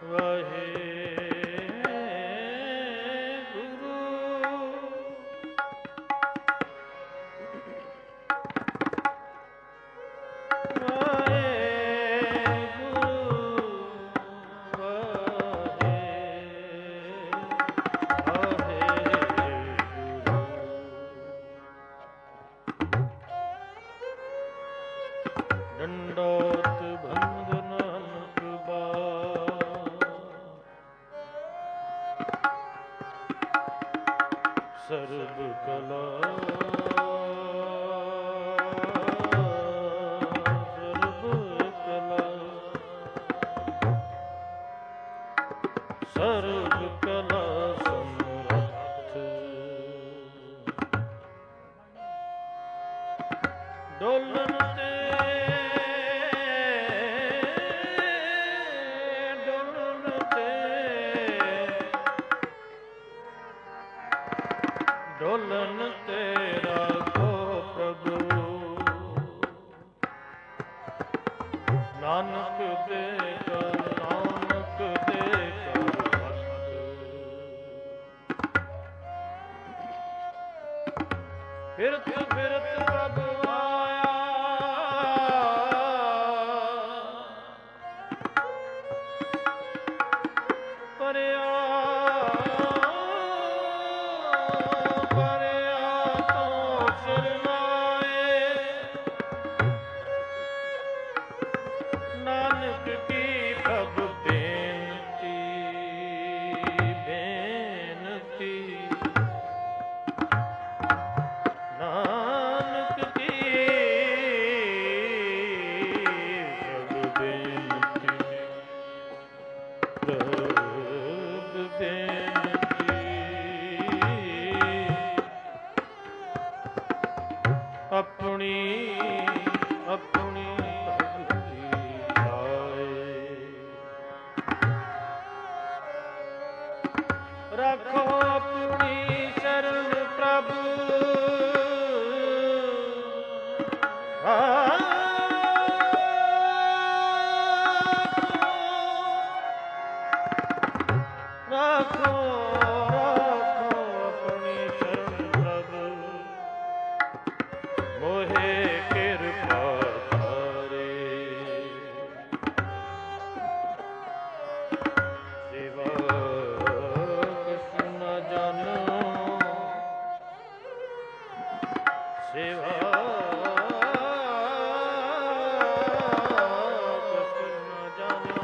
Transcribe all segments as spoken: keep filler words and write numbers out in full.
ਡੰਡੋਤ ਬੰਦ ਨਾਨਕ ਬਾ ਸਰਬ ਕਲਾ ਸਰਬ ਕਲਾ ਸਰਬ ਕਲਾ ਸਮਰੱਥ ਡੋਲਨ ਤੇ ਡੋਲਨ ਤੇਰਾ ਕੋ ਪ੍ਰਭੂ ਨਾਨਕ ਦੇ ਕਰ ਨਾਨਕ ਦੇ ਕਰ ਫਿਰਤ ਫਿਰਤ ਪ੍ਰਭੂ ਆਇਆ ਪਰਿਆ ਆਪਣੀ ਆਪਣੀ ਭਗਤੀ ਲਾਏ ਰੱਖੋ ਆਪਣੀ ਸ਼ਰਨ ਪ੍ਰਭੂ ਰੱਖੋ ਮੋਹੇ ਕਿਰਪਾ ਧਾਰੇ ਸੇਵਾ ਕਿਸ ਨ ਜਾਣੋ ਸੇਵਾ ਕਿਸ ਨ ਜਾਣੋ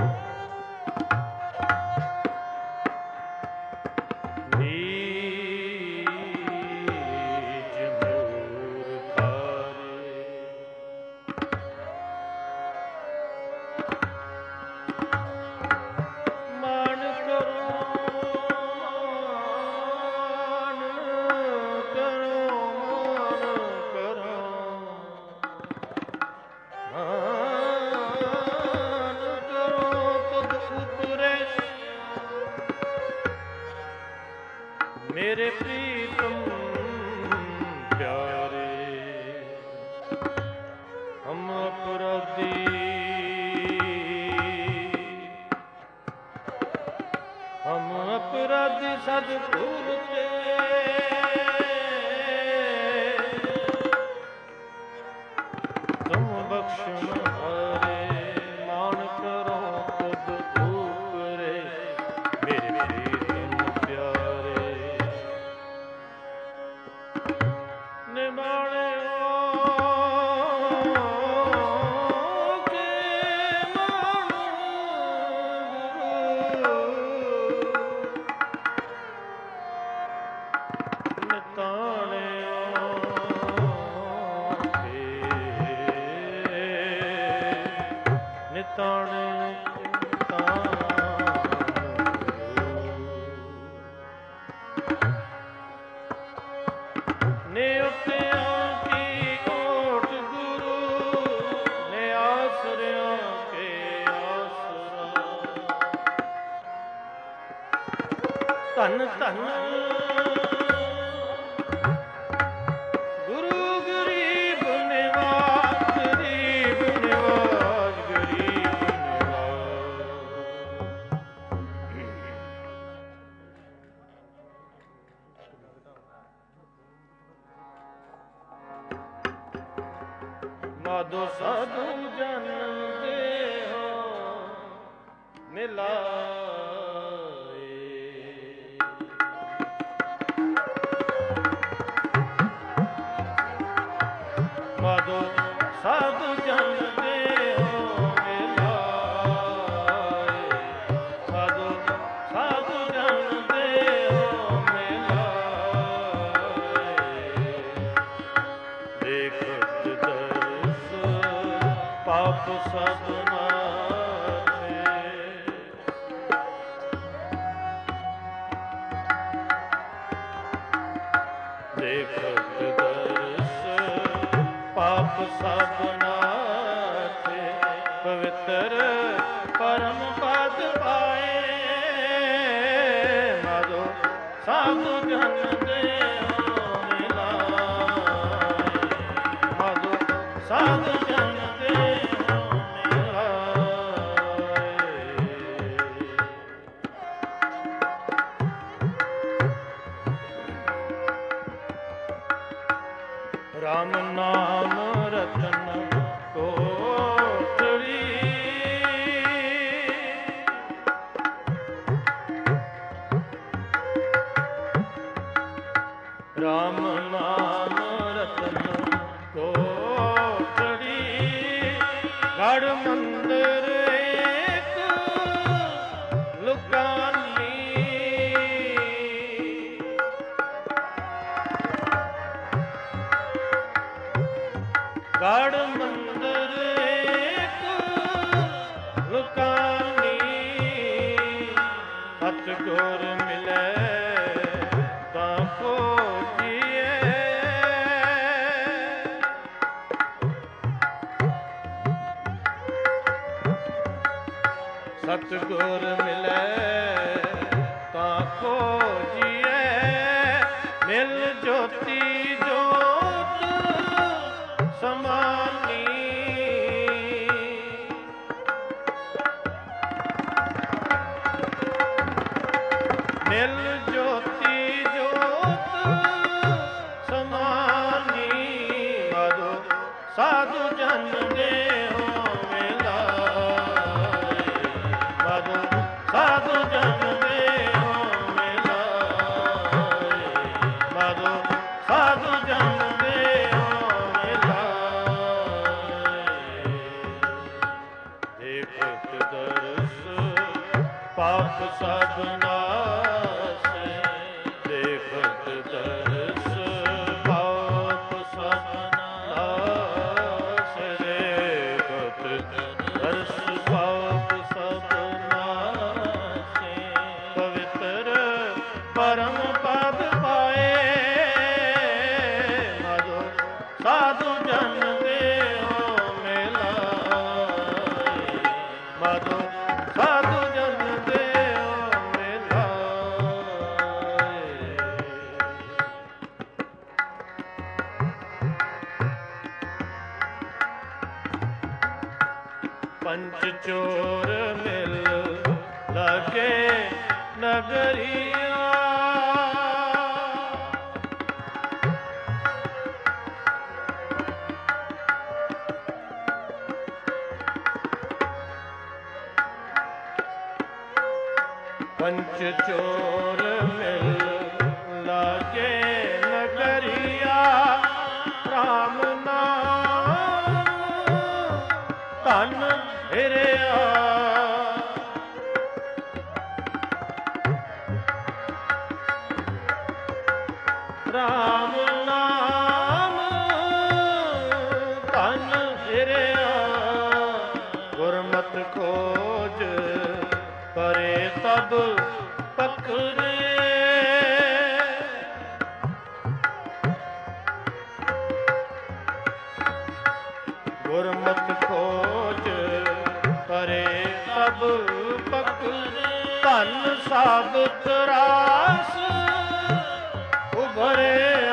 ਮੇਰੇ ਪ੍ਰੀਤਮ ਪਿਆਰੇ ਹਮ ਅਪਰਾਧੀ ਹਮ ਅਪਰਾਧੀ ਸਤਿਗੁਰ ਤੇ ਤੁਮ ਬਖਸ਼ਣ ਹਾਰੇ ਮਾਣ ਕਰੋ ਖੁਦ ਉਪਰੇ ਮੇਰੇ ਪ੍ਰੀਤਮ ਪਿਆਰੇ ਨਿਮਾਣਿਓ ਕੇ ਮਾਣੋ ਗੁਰੂ ਨਿਤਾਣਿਓ ਕੇ ਨਿਤਾਣੇ ਨੇ ਉੱਤਿਆਂ ਕੀ ਓਟ ਗੁਰੂ ਨੇ ਆਸਰਿਆਂ ਕੇ ਆਸਰਾ ਧੰਨ ਧੰਨ ਗੁਰੂ ਗਰੀਬ ਨਿਵਾਜ ਗਰੀਬ ਨਿਵਾਜ ਗਰੀਬ ਨਿਵਾਜ ਮਾਧੋ ਸਾਧੂ ਜਨ ਦੇਹੋ ਮਿਲਾਏ। ਮਾਧੋ ਸਾਧੂ ਜਨ ਦੇਹੋ ਮਿਲਾਏ। ਮਾਧੋ ਸਾਧੂ ਜਨ ਦੇਹੋ ਮਿਲਾਏ। ਦੇਖਤ ਦਰਸ ਪਾਪ ਸਭ ਨਾਸ਼ੇ। ਦੇਖਤ ਦਰਸ ਪਾਪ ਸਭ ਨਾਸ਼ੇ। ਪਵਿੱਤਰ ਪਰਮ ਪਦ ਪਾਏ। ਮਾਧੋ ਸਾਧੂ ਜਨ ਦੇਹੋ ਮਿਲਾਏ। ਮਾਧੋ ਸਾਧੂ ਜਨ ਦੇਹੋ ਮਿਲਾਏ। ਰਾਮ ਨਾਮ ਰਤਨ ਕੋਟੜੀ। ਰਾਮ ਨਾਮ ਰਤਨ ਕੋਟੜੀ। ਗੜ ਮੰਦਰ ਏਕ ਲੁਕਾਨੀ। ਗੜ ਮੰਦਰ ਏਕ ਲੁਕਾਨੀ। ਸਤਿਗੁਰ ਮਿਲੈ ਤਾਂ ਖੋਜੀਏ। ਸਤਿਗੁਰ ਮਿਲੈ ਤਾਂ ਖੋਜੀਏ। ਮਿਲ ਜੋਤੀ ਜੋਤ ਸਮਾਨੀ। ਮਿਲ ਜੋਤੀ ਜੋਤ ਸਮਾਨੀ। ਮਾਧੋ ਸਾਧੂ ਜਨ ਦੇਹੋ ਮਿਲਾਏ। ਮਾਧੋ ਸਾਧੂ ਜਨ ਦੇਹੋ ਮਿਲਾਏ। ਮਾਧੋ ਸਾਧੂ ਜਨ ਦੇਹੋ ਮਿਲਾਏ। ਦੇਖਤ ਦਰਸ ਪਾਪ ਸਭ ਨਾਸ਼ੇ। ਦੇਖਤ ਦਰਸ ਪਾਪ ਸਭ ਨਾਸ਼ੇ। ਦੇਖਤ ਦਰਸ ਪਾਪ ਸਭ ਨਾਸ਼ੇ। ਪਵਿੱਤਰ ਪਰਮ ਪਦ ਪਾਏ। ਮਾਧੋ ਸਾਧੂ ਜਨ ਦੇਹੋ ਮਿਲਾਏ। ਮਾਧੋ ਸਾਧੂ ਜਨ ਦੇਹੋ ਮਿਲਾਏ। ਪੰਚ ਚੋਰ ਮਿਲ ਲਗੇ ਨਗਰੀਆ। ਪੰਚ ਚੋਰ ਮਿਲ ਲਾਗੇ ਨਗਰੀਆ। ਰਾਮ ਨਾਮ ਧਨ ਹਿਰਿਆ। ਰਾਮ ਨਾਮ ਧਨ ਹਿਰਿਆ। ਗੁਰਮਤਿ ਖੋਜ ਕਰੇ ਤਬ ਪਕਰੇ। ਗੁਰਮਤਿ ਖੋਜ ਕਰੇ ਤਬ ਪਕਰੇ। ਧਨ ਸਾਬਤ ਰਾਸ ਉਭਰਿਆ।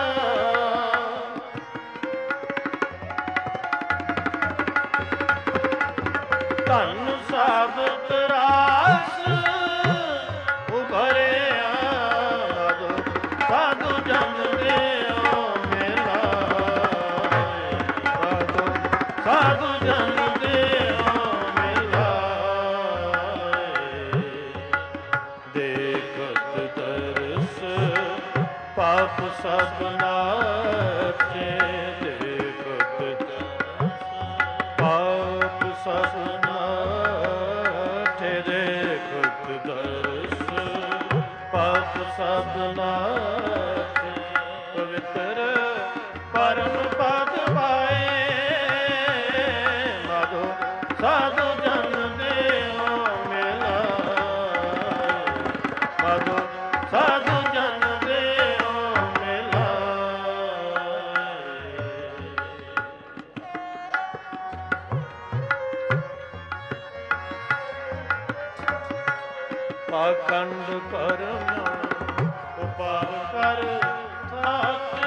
ਧਨ ਸਾਬਤ ਰਾਸ ਉਭਰਿਆ। ਮਾਧੋ ਸਾਧੂ ਜਨ ਦੇਹੋ ਮਿਲਾਏ। ਮਾਧੋ ਪਾਪ ਸਭ ਨਾਥੇ ਦੇਖਤ ਪਾਪ ਸਭ ਨਾਥੇ ਦੇਖਤ ਦਰਸ ਪਾਪ ਸਭ ਨਾਥੇ ਪਵਿੱਤਰ ਪਰਮ ਪਦ ਪਾਏ ਮਾਧੋ ਸਾਧੂ ਜਨ ਦੇਵਾ ਮਿਲਾ ਮਾਧੋ ਸਾਧੂ ਜਨ ਦੇਵਾ ਮਿਲਾ ਪਾਖੰਡ ਕਰਮ ਉਪਾਰ ਕਰ ਥਾਕੇ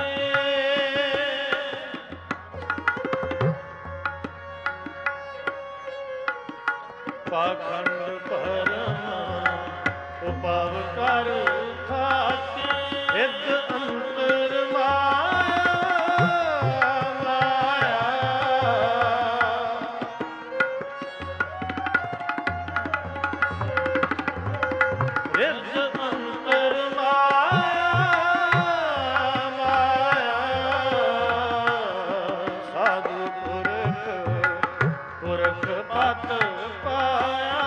ਪਾਖੰਡ ਕਰਮ ਉਪਾਰ ਕਰ ਥਾਕੇ ਇਦ ਅੰਤਰ ਮਾਇਆ ਮਾਇਆ ਇਦ ਅੰਤਰ ਮਾਇਆ ਮਾਇਆ ਸਾਧੂ ਪੁਰਖ ਪੁਰਖ ਪਤ ਪਾਇਆ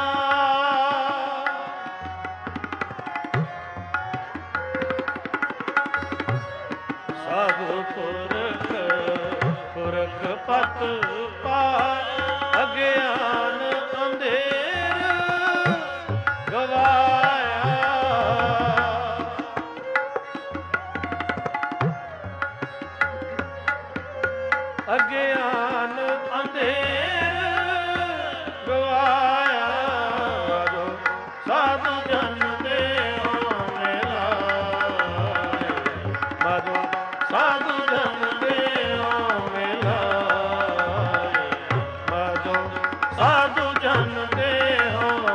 ਸਾਧੂ ਪੁਰਖ ਪੁਰਖ ਪਤ ਪਾਇਆ ਅਗਿਆਨ ਅੰਧੇਰ ਗਵਾਇਆ ਅਗਿਆਨ ਅੰਧੇਰ ਗਵਾਇਆ ਜੋ ਸਾਧੂ ਜਨ ਦੇਵਾ ਮਿਲਾਏ ਮਾਧੋ ਸਾਧੂ ਜਨ ਦੇਵਾ ਮਿਲਾਏ ਮਾਧੋ ਸਾਧੂ ਜਨ ਦੇਵਾ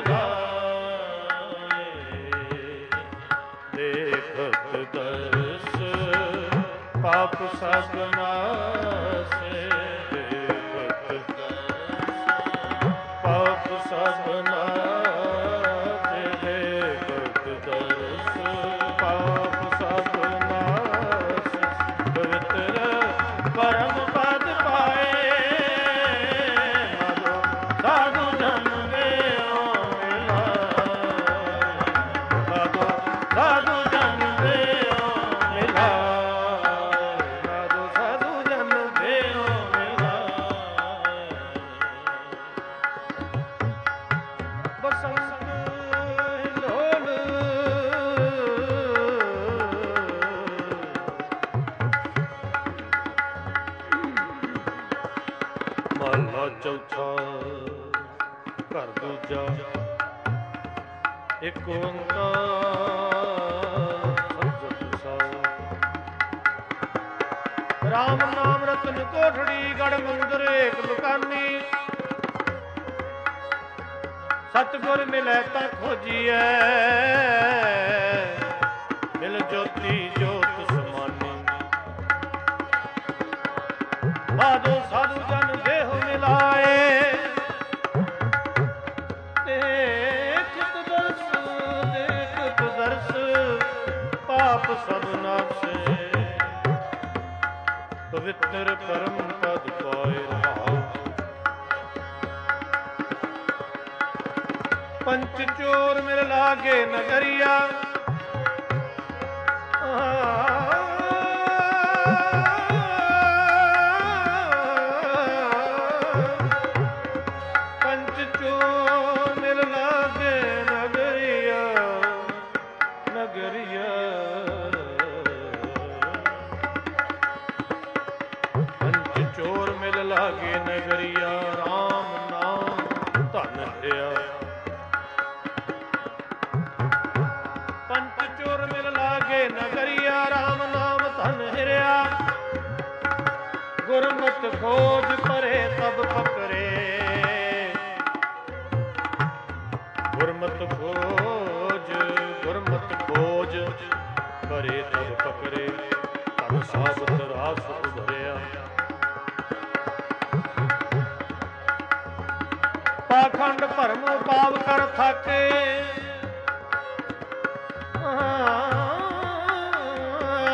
ਮਿਲਾਏ ਦੇਖਤ ਦਰਸ ਪਾਪ ਸਭ ਨਾਸੇ ਦੇਖਤ ਪਾਪ ਸਭ ਨਾਸੇ ਦੇਖਤ ਦਰਸ ਪਾਪ ਸਭ ਨਾਸੇ ਪਵਿੱਤਰ ਪਰਮ ਪਦ ਪਾਏ ਮਾਧੋ ਸਾਧੂ ਜਨ ਦੇਵਾ ਮਿਲਾਏ ਮਾਧੋ ਸਾਧੂ ਜਨ ਦੇਵਾ ਮਿਲਾਏ ਮਾਧੋ ਸਾਧੂ ਜਨ ਦੇਵਾ ਮਿਲਾਏ ਬਸੰਤ ਹਿਲੋਲ ਮਹਲਾ ਚੌਥਾ ਘਰ ਦੂਜਾ ਇੱਕ ਓੰਕਾਰ ਸਤਿ ਸਾਹਿਬ ਰਾਮ ਨਾਮ ਰਤਨ ਕੋਠੜੀ ਗੜ ਮੰਦਰ ਏਕ ਦੁਕਾਨੀ ਸਤਿਗੁਰ ਮਿਲੈ ਤਾਂ ਖੋਜੀਐ ਮਿਲ ਜੋਤੀ ਜੋਤ ਸਮਾਨੀ ਮਾਧੋ ਸਾਧੂ ਜਨ ਦੇਹ ਮਿਲਾਏ ਦੇਖਤ ਦਰਸ ਦੇਖਤ ਦਰਸ ਪਾਪ ਸਭ ਨਾਸੇ ਪਵਿੱਤਰ ਪਰਮ ਪਦ ਪਾਏ ਰਹਾਉ ਪੰਚ ਚੋਰ ਮਿਲ ਲਾਗੇ ਨਗਰੀਆ ਪੰਚ ਚੋਰ ਮਿਲ ਲਾਗੇ ਨਗਰੀਆ ਨਗਰੀਆ ਪੰਚ ਚੋਰ ਮਿਲ ਲਾਗੇ ਨਗਰੀਆ ਰਾਮ ਨਾਮ ਧਨ ਹਰਿਆ ਪੰਚ ਚੋਰ ਮਿਲ ਲਾਗੇ ਨਗਰੀਆ ਰਾਮ ਨਾਮ ਧਨ ਹਿਰਿਆ ਗੁਰਮਤਿ ਖੋਜ ਪਰੇ ਤਬ ਪਕਰੇ ਗੁਰਮਤਿ ਖੋਜ ਗੁਰਮਤਿ ਖੋਜ ਪਰੇ ਤਬ ਪਕਰੇ ਧਨ ਸਾਬਤ ਰਾਸ ਉਭਰਿਆ ਪਾਖੰਡ ਭਰਮ ਪਾਪ ਕਰ ਥਾਕੇ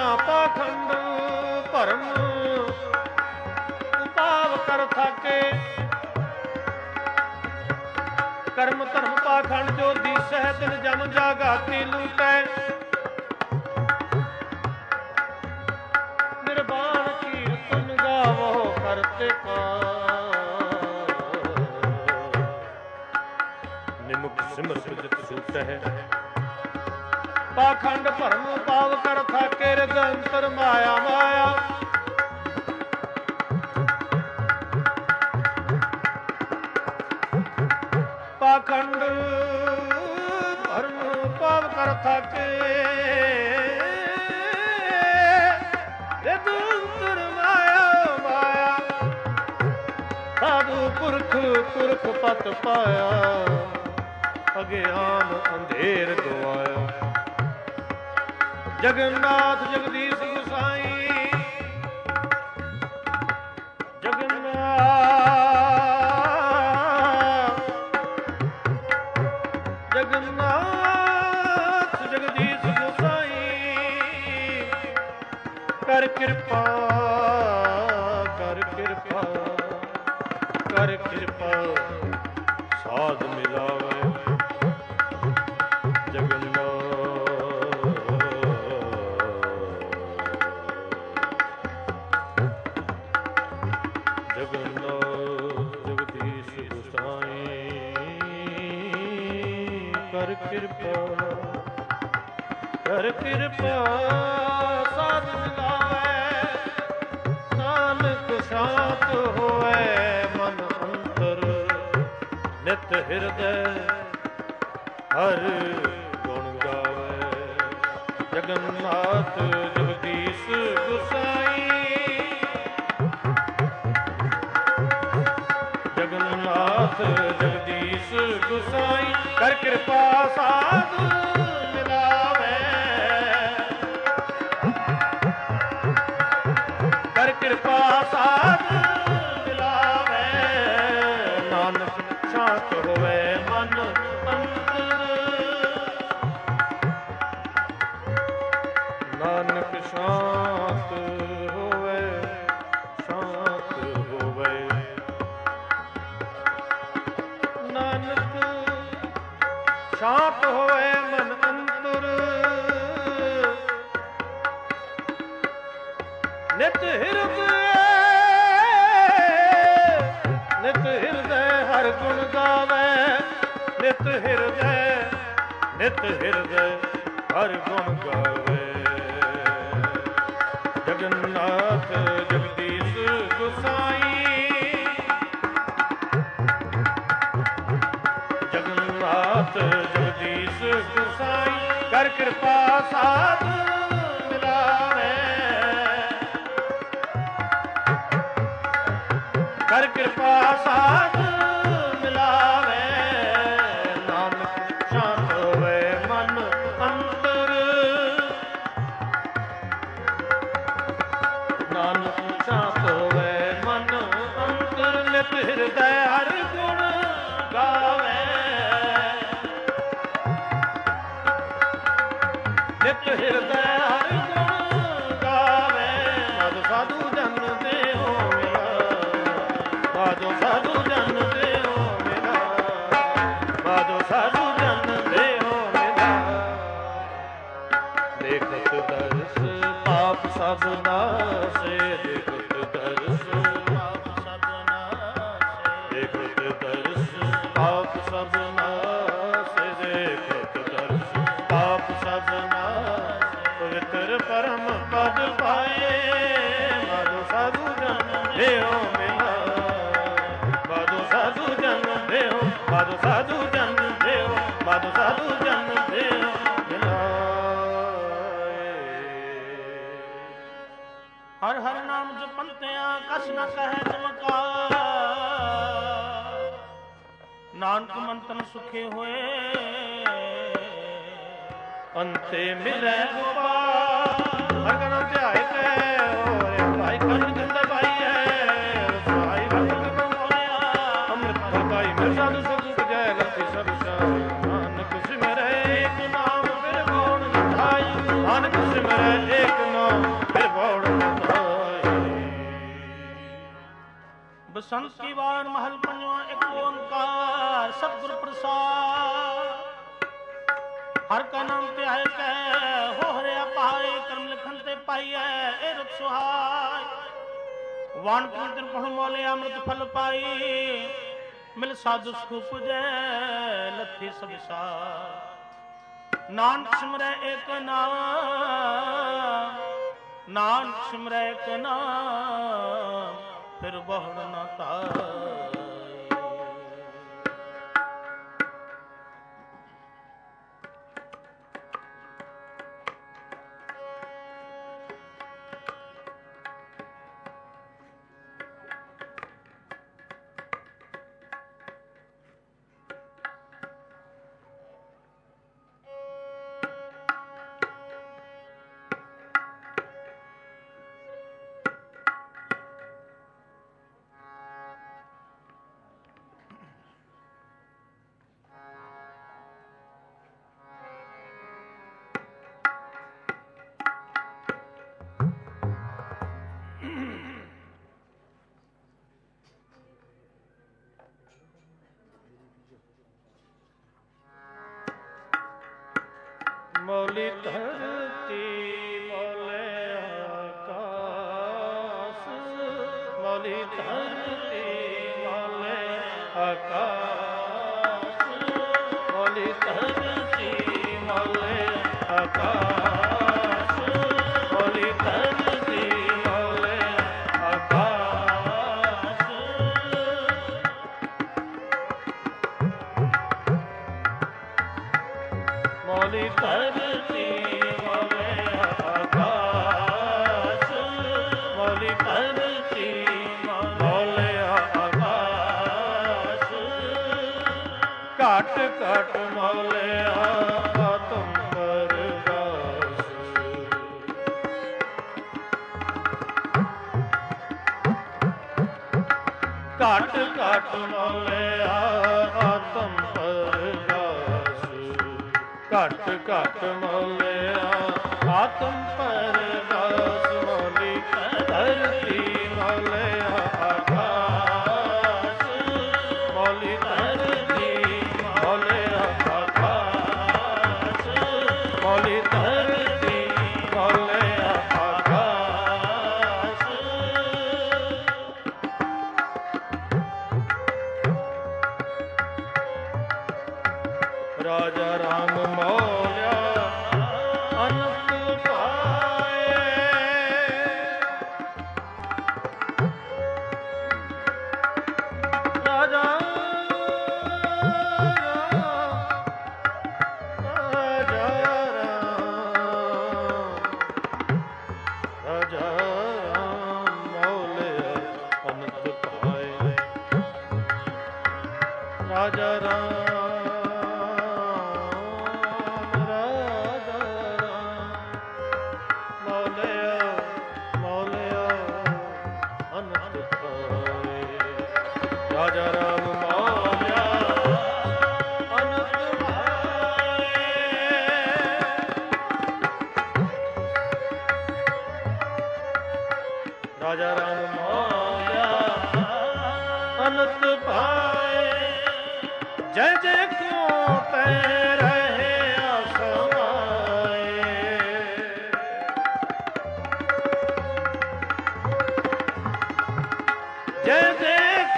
ਜਮ ਜਾਗਾਤੀ ਲੂਟੈ ਨਿਰਵਾਣ ਕੀਰਤਨ ਗਾਵੋ ਕਰਤੇ ਕਾ ਨਿਮੁਖ ਸਿਮਰਤ ਜਿਤ ਸੂਟੈ ਪਾਖੰਡ ਭਰਮ ਪਾਵ ਕਰ ਥਾਕੇ ਰਿਦ ਅੰਤਰ ਮਾਇਆ ਮਾਇਆ ਪਾਖੰਡ ਭਰਮ ਪਾਵ ਕਰ ਥਾਕੇ ਰਿਦ ਅੰਤਰ ਮਾਇਆ ਮਾਇਆ ਸਾਧੂ ਪੁਰਖ ਪੁਰਖ ਪਤ ਪਾਇਆ ਅਗਿਆਨ ਅੰਧੇਰ ਗਵਾਇਆ ਜਗਨਨਾਥ ਜਗਦੀਸ਼ ਗੁਸਾਈ ਜਗਨਨਾਥ ਜਗਨਨਾਥ ਜਗਦੀਸ਼ ਗੁਸਾਈ ਕਰ ਕਿਰਪਾ ਕਰ ਕਿਰਪਾ ਕਰ ਕਿਰਪਾ ਸਾਧ ਮਿਲਾਵੇ ਕਰ ਕਿਰਪਾ ਕਰ ਕਿਰਪਾ ਸਾਧ ਮਿਲਾਵੇ ਨਾਨਕ ਸ਼ਾਂਤ ਹੋਵੇ ਮਨ ਅੰਤਰ ਨਿਤ ਹਿਰਦੈ ਹਰ ਗੁਣ ਗਾਵੇ ਜਗਨਨਾਥ ਜਗਦੀਸ਼ ਗੁਸਾਈ ਜਗਨਨਾਥ ਜਗਦੀਸ਼ ਗੁਸਾਈ ਕਰ ਕਿਰਪਾ ਸਾਧ ਮਿਲਾਵੇ ਕਰ ਕਿਰਪਾ ਸਾਧ ਮਿਲਾਵੇ ਨਾਨਕ ਸ਼ਾਂਤ ਹੋਵੇ ਮਨ ਅੰਤਰ ਨਾਨਕ ਸ਼ਾਂਤ ਹੋਵੇ ਸ਼ਾਂਤ ਹੋਵੇ ਨਾਨਕ ਸ਼ਾਂਤ ਹੋਏ ਮਨ ਅੰਤਰ ਨਿਤ ਹਿਰਦੈ ਨਿਤ ਹਿਰਦੈ ਹਰ ਗੁਣ ਗਾਵੇ ਨਿਤ ਹਿਰਦੈ ਨਿਤ ਹਿਰਦੈ ਹਰ ਗੁਣ ਗਾਵੇ ਜਗਨਨਾਥ ਜਗਦੀਸ਼ ਗੁਸਾਈ ਜਗਨਨਾਥ ਜਗਦੀਸ਼ ਗੁਸਾਈ ਕਰ ਕਿਰਪਾ ਸਾਧ ਮਿਲਾਵੇ ਕਰ ਕਿਰਪਾ ਸਾਧ ਮਿਲਾਵੇ ਨਾਨਕ ਸ਼ਾਂਤ ਹੋਵੇ ਮਨ ਅੰਤਰ ਨਾਨਕ ਸ਼ਾਂਤ ਹੋਵੇ ਮਨ ਅੰਤਰ ਨਿਤ ਹਿਰਦੈ ਹਰ ਗੁਣ ਗਾਵੇ ਨਿਤ ਹਿਰਦੈ ਹਰ ਗੁਣ ਗਾਵੇ ਸਾਧੂ ਸਾਧੂ ਜਨ ਦੇਹੋ ਮਿਲਾ ਸਾਧੂ ਸਾਧੂ ਜਨ ਦੇਹੋ ਮਿਲਾ ਸਾਧੂ ਸਾਧੂ ਜਨ ਦੇਹੋ ਮਿਲਾ ਦੇਖਤ ਦਰਸ ਪਾਪ ਸਭ ਨਾਸੇ ਦੇਖਤ ਦਰਸ ਪਾਪ ਸਭ ਨਾਸੇ ਦੇਖਤ ਦਰਸ ਪਾਪ ਸਭ ਨਾਸੇ ਦੇਖਤ ਦਰਸ ਪਾਪ ਸਭ ਪਵਿੱਤਰ ਪਰਮ ਪਦ ਪਾਏ ਮਾਧੋ ਸਾਧੂ ਜਨ ਦੇਹੋ ਮਿਲਾ ਮਾਧੋ ਸਾਧੂ ਜਨ ਦੇਹੋ ਮਾਧੋ ਸਾਧੂ ਜਨ ਦੇਹੋ ਮਾਧੋ ਸਾਧੂ ਜਨ ਦੇਹੋ ਮਿਲਾ ਹਰ ਹਰ ਨਾਮ ਜਪੰਤਿਆਂ ਕਛ ਨ ਕਹੈ ਚਮਕਾਰ ਨਾਨਕ ਮੰਤਨ ਸੁਖੇ ਹੋਏ ਅੰਤੇ ਮਿਲੇ ਗੋਪਾਲ ਹਰ ਕਾ ਨਾਮ ਧਿਆਏ ਤੇ ਹੋਰੇ ਭਾਈ ਕੰਨ ਗੰਦਾ ਭਾਈ ਹੈ ਸਹਾਈ ਭਗਤ ਬਮੋਲਿਆ ਅੰਮ੍ਰਿਤ ਫਲਕਾਈ ਮਿਲ ਸਾਧੂ ਸੁਖ ਜੈ ਗਤੀ ਸਭ ਸਾਈ ਨਾਨਕ ਸਿਮਰੈ ਏਕ ਨਾਮ ਫਿਰ ਗੋਣ ਨਿਧਾਈ ਨਾਨਕ ਸਿਮਰੈ ਏਕ ਨਾਮ ਫਿਰ ਗੋਣ ਨਿਧਾਈ ਬਸੰਤ ਕੀ ਵਾਰ ਮਹਲ ਪੰਜਵਾਂ ਇੱਕ ਓੰਕਾਰ ਸਤਿਗੁਰ ਪ੍ਰਸਾਦ ਹਰ ਕਾ ਨਾਮ ਧਿਆਏ ਕੈ ਹੋ ਹਰਿਆ ਪਾਏ ਕਰਮ ਲਿਖਨ ਤੇ ਪਾਈਐ ਇਹ ਰੁਤ ਸੁਹਾਈ ਵਾਣ ਪੂਰਨ ਪਹੁ ਮੋਲੇ ਅੰਮ੍ਰਿਤ ਫਲ ਪਾਈ ਮਿਲ ਸਾਧੂ ਸੁਖ ਪੁਜੈ ਲੱਥੀ ਸਭ ਸਾਰ ਨਾਨਕ ਸਿਮਰੈ ਏਕ ਨਾਮ ਨਾਨਕ ਸਿਮਰੈ ਏਕ ਨਾਮ ਫਿਰ ਬਹੁੜ ਨਾ ਤਾਈ ਮੌਲੀ ਧਰਤੀ ਮੌਲੇ ਆਕਾਸ ਮੌਲੀ ਧਰਤੀ ਮੌਲੇ ਆਕਾਸ ਮੌਲੀ ਧਰਤੀ ਮੌਲੇ ਆਕਾਸ ਮੌਲੀ ਧਰਤੀ ਮੌਲੇ ਆਕਾਸ ਮੌਲੀ ਧਰਤੀ ਮੌਲੇ ਆਕਾਸ ਮੌਲੀ ਧਰਤੀ ਮੌਲੇ ਆਕਾਸ ਘਟ ਘਟ ਮੌਲੇ ਆਤਮ ਪਰਗਾਸ ਘਟ ਘਟ ਮੌਲੇ ਆਤਮ ਪਰਗਾਸ ਘਟ ਘਟ ਮੌਲਿਆ ਆਤਮ ਪਰਗਾਸ ਮੌਲੀ ਧਰਤੀ ਮੌਲਿਆ ਆਕਾਸ ਮੌਲੀ ਧਰਤੀ ਮੌਲਿਆ ਆਕਾਸ ਮੌਲੀ ਧਰਤੀ ਮੌਲਿਆ ਆਕਾਸ ਰਾਜਾ ਰਾਮ ਮੌਲਿਆ ਅਨੰਤ ਪਾਏ ਰਾਜਾ ਰਾਜਾ ਰਾਜਾ ਮੌਲਿਆ ਅਨੰਤ ਪਾਏ ਰਾਜਾ ਰਾਮ ਰਾਜਾ ਰਾਮ ਮੌਲਿਆ ਅਨੰਤ ਪਾਏ ਰਾਜਾ ਰਾਮ ਮੌਲਿਆ ਅਨੰਤ ਪਾਏ ਜੈ ਜੈ ਕਿਉ ਤੈ ਰਹੇ ਅਸਮਾਏ ਜੈ ਜੈ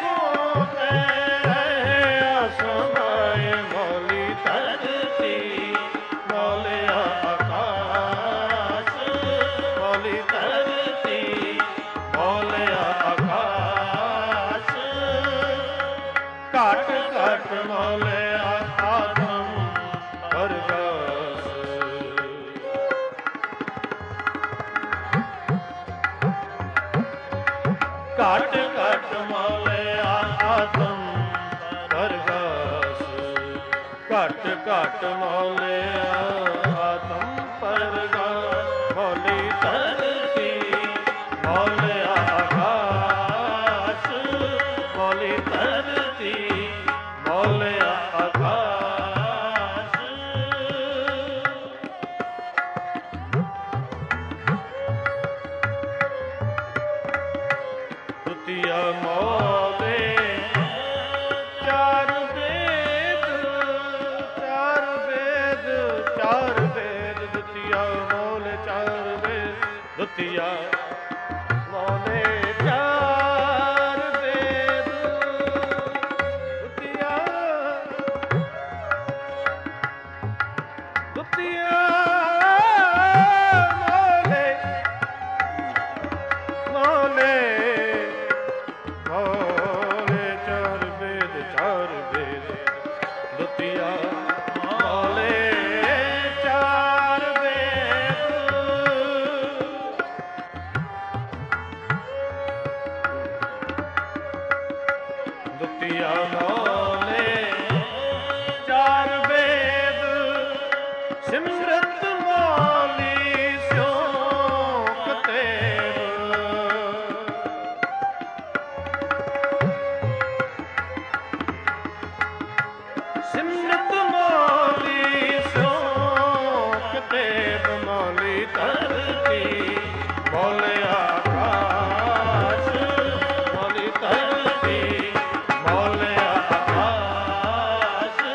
ਘਟ ਘਟ ਮੌਲਿਆ ਆਤਮ ਪਰਗਾਸ ਘਟ ਘਟ ਮੌਲਿਆ ਆਤਮ ਪਰਗਾਸ ਘਟ ਘਟ ਮੌਲਿਆ ਆਤਮ ਪਰਗਾਸ ਮੌਲੀ ਧਰਤੀ ਮੌਲਿਆ ਆਕਾਸ ਮੌਲੀ ਧਰਤੀ ਮੌਲਿਆ ਆਕਾਸ ਦੁਤੀਆ ਮੌਲੇ ਚਾਰ ਵੇਦ ਚਾਰ ਵੇਦ ਦੁਤੀਆ ਮੌਲੇ ਚਾਰ ਵੇਦ ਦੁਤੀਆ ਦੁਤੀਆ ਮੌਲੇ ਮੌਲੇ ਮੌਲੇ ਚਾਰ ਵੇਦ ਚਾਰ ਵੇਦ ਦੁਤੀਆ ਮੌਲੇ ਚਾਰ ਵੇਦ ਦੁਤੀਆ ਮੌਲੇ ਚਾਰ ਵੇਦ ਸਿਮਰਤ ਮੌਲੀ ਸਿਉ ਕਤੇਬ ਸਿਮਰਤ ਮੌਲੀ ਸਿਉ ਕਤੇਬ ਮੌਲੀ ਧਰਤੀ ਮੌਲੇ ਆਕਾਸ਼ ਮੌਲੀ ਧਰਤੀ ਮੌਲੇ ਆਕਾਸ਼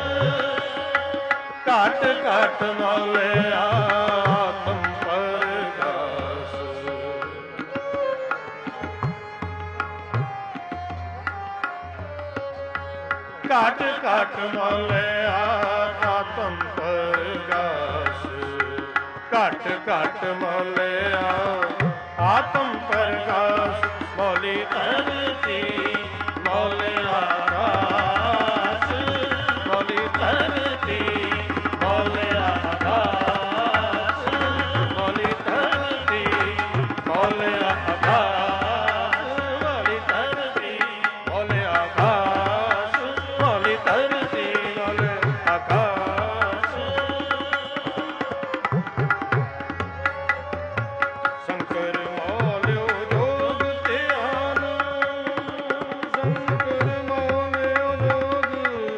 ਘਟ ਘਟ ਮੌਲੇ ਆਤਮ ਪਰਗਾਸ ਘਟ ਘਟ ਮੌਲੇ ਆਤਮ ਪਰਗਾਸ ਘਟ ਘਟ ਮੌਲੇ ਆਤਮ ਪਰਗਾਸ ਮੌਲੀ ਧਰਤੀ ਮੌਲੇ ਆਕਾਸ਼ ਮੌਲੀ ਧਰਤੀ ਮੌਲੇ ਆਕਾਸ਼ ਮੌਲੀ ਧਰਤੀ ਮੌਲੇ ਆਕਾਸ਼ ਮੌਲੀ ਧਰਤੀ ਮੌਲੇ ਆਕਾਸ਼ ਮੌਲੀ ਧਰਤੀ ਮੌਲੇ ਆਕਾਸ਼ ਸ਼ੰਕਰ ਮੌਲਿਓ ਜੋਗ ਧਿਆਨ ਸ਼ੰਕਰ ਮੌਲਿਓ ਜੋਗ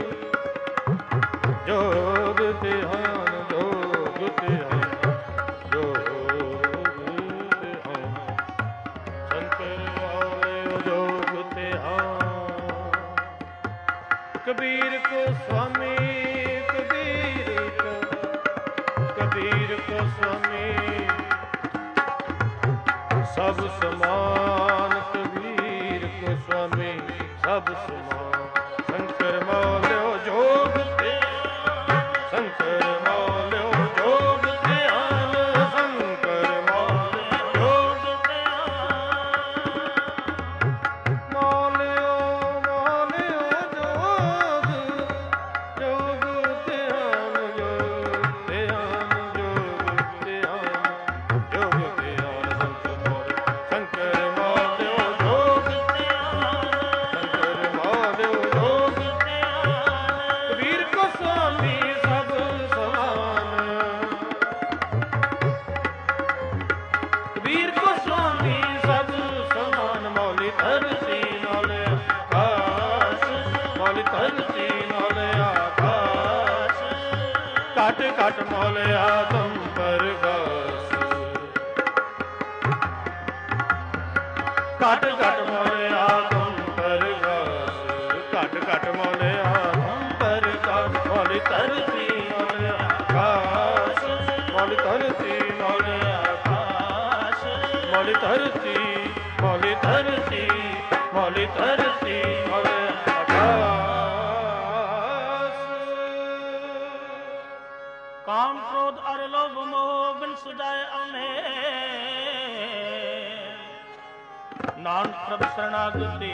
ਜੋਗ ਧਿਆਨ ਜੋਗ ਧਿਆਨ ਜੋਗ ਧਿਆਨ ਸ਼ੰਕਰ ਮੌਲਿਓ ਜੋਗ ਧਿਆਨ ਕਬੀਰ ਕੋ स्वामी कबीर को कबीर को स्वामी सब समान कबीर को स्वामी सब समान शंकर मौलियो जोग ध्यान शंकर मौलियो जोग ध्यान शंकर मौलियो जोग ध्यान मौलियो मौलियो जोग जोग ध्यान जोग ध्यान जोग ध्यान जोग ध्यान शंकर मौलियो जोग ध्यान शंकर मौलियो जोग ध्यान कबीर को स्वामी सब समान कबीर को स्वामी सब समान मौली धरती मौले आकाश मौली धरती मौले आकाश घट घट मौले आत्म परगास घट घट मौले आत्म परगास घट घट मौले आत्म परगास मौली धरती मौले आकाश मौली धरती मौले आकाश मौली धरती मौली धरती मौली धरती मौले आकाश काम क्रोध अर लोभ मोह बिन सुजाए अवने नानक प्रभ शरणागति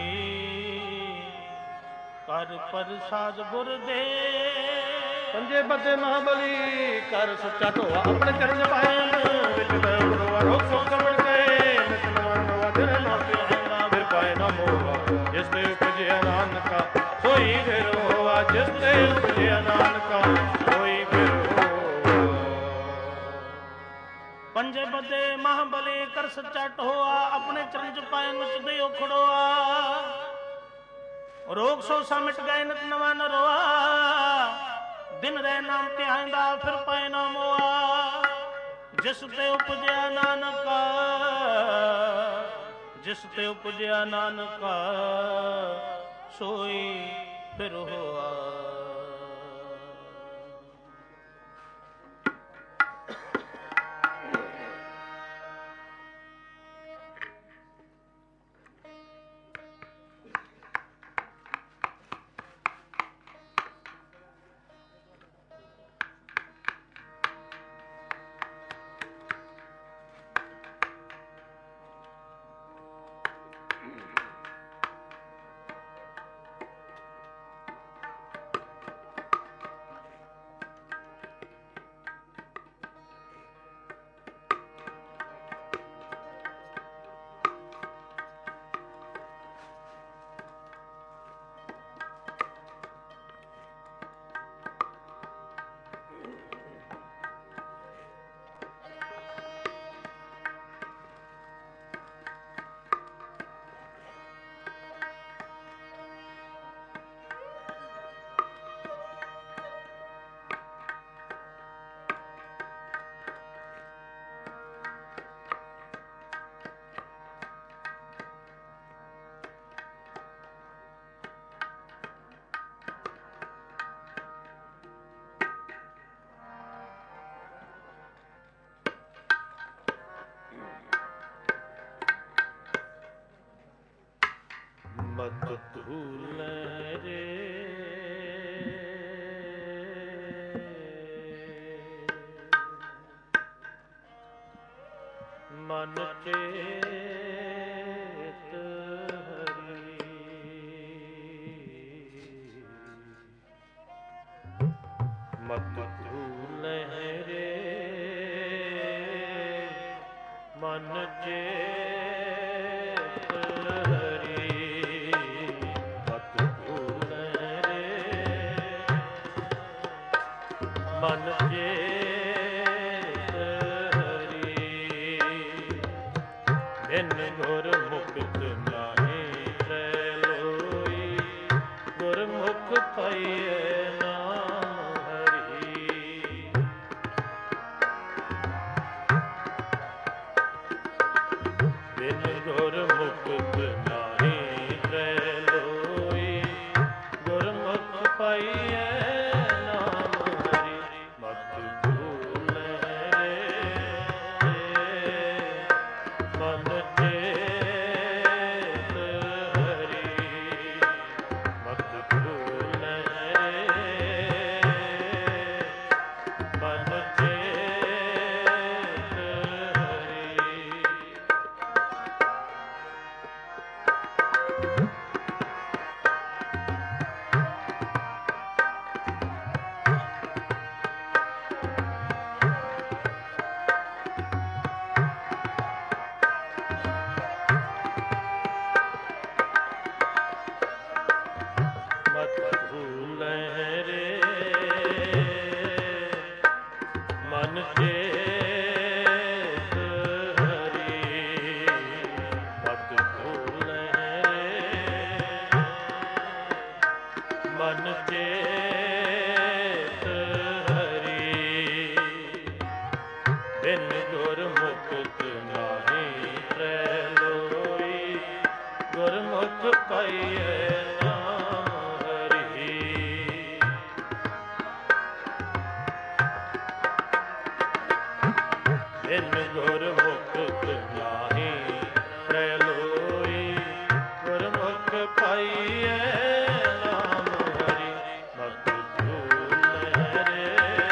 कर प्रसाद गुर दे पंजे बदे महाबली कर सच्चा ढोआ अपने चरण पाए विच गुरुआ रोग सो समझ गए नित नवा नवा दिन नाते आंदा फिर पाए ना मोहा जिस ते उपजिया नानका सोई फिर होआ जिस ते उपजिया नानका सोई फिर पंजे बदे महाबली कर सच्चा ढोआ अपने चरण च पाए नच दे उखड़ोआ रोग सो सा मिट गए नित नवा न रोआ दिन रह नाम ध्यानदा फिर पाए ना मोआ जिस ते उपजया नानका जिस ते उपजया नानका सोई फिर होआ ਧੂਲੇ ਰੇ ਮਨ ਚੇਤ ਹਰੀ ਮਤ ਧੂਲੇ ਰੇ ਮਨ ਚੇਤ ਹਰੀ ਮਤ ਧੂਲੇ ਰੇ ਮਨ ਚੇਤ ਇਨ ਗੁਰ ਮੁਕਤ ਨਾਹੀ ਤ੍ਰੈਲੋਈ ਗੁਰਮੁਖ ਪਾਈਐ ਨਾਮ ਹਰੀ ਇਨ ਗੁਰ ਮੁਕਤ ਨਾਹੀ ਤ੍ਰੈਲੋਈ ਗੁਰਮੁਖ ਪਾਈਐ ਨਾਮ ਹਰੀ ਮਤ ਧੂਲੇ ਮਨ ਚੇਤ ਹਰੀ ਮਤ ਧੂਲੇ ਮਨ ਚੇਤ ਹਰੀ ਮਤ ਭੂਲੇ ਰੇ ਮਨ ਚੇਤ ਹਰੀ ਮਤ ਭੂਲੇ ਮਨ ਚੇਤ ਹਰੀ ਬਿਨ ਗੁਰਮੁਖਤ ਨਾਹੀ ਤ੍ਰੈਲੋਈ ਗੁਰਮੁਖ ਪਾਈਐ ਇਨ ਗੁਰਮੁਖਤ ਨਾਹੀ ਤ੍ਰੈਲੋਈ ਗੁਰਮੁਖ ਪਾਈਐ ਨਾਮ ਹਰੀ ਮਤ ਧੂਲੇ ਰੇ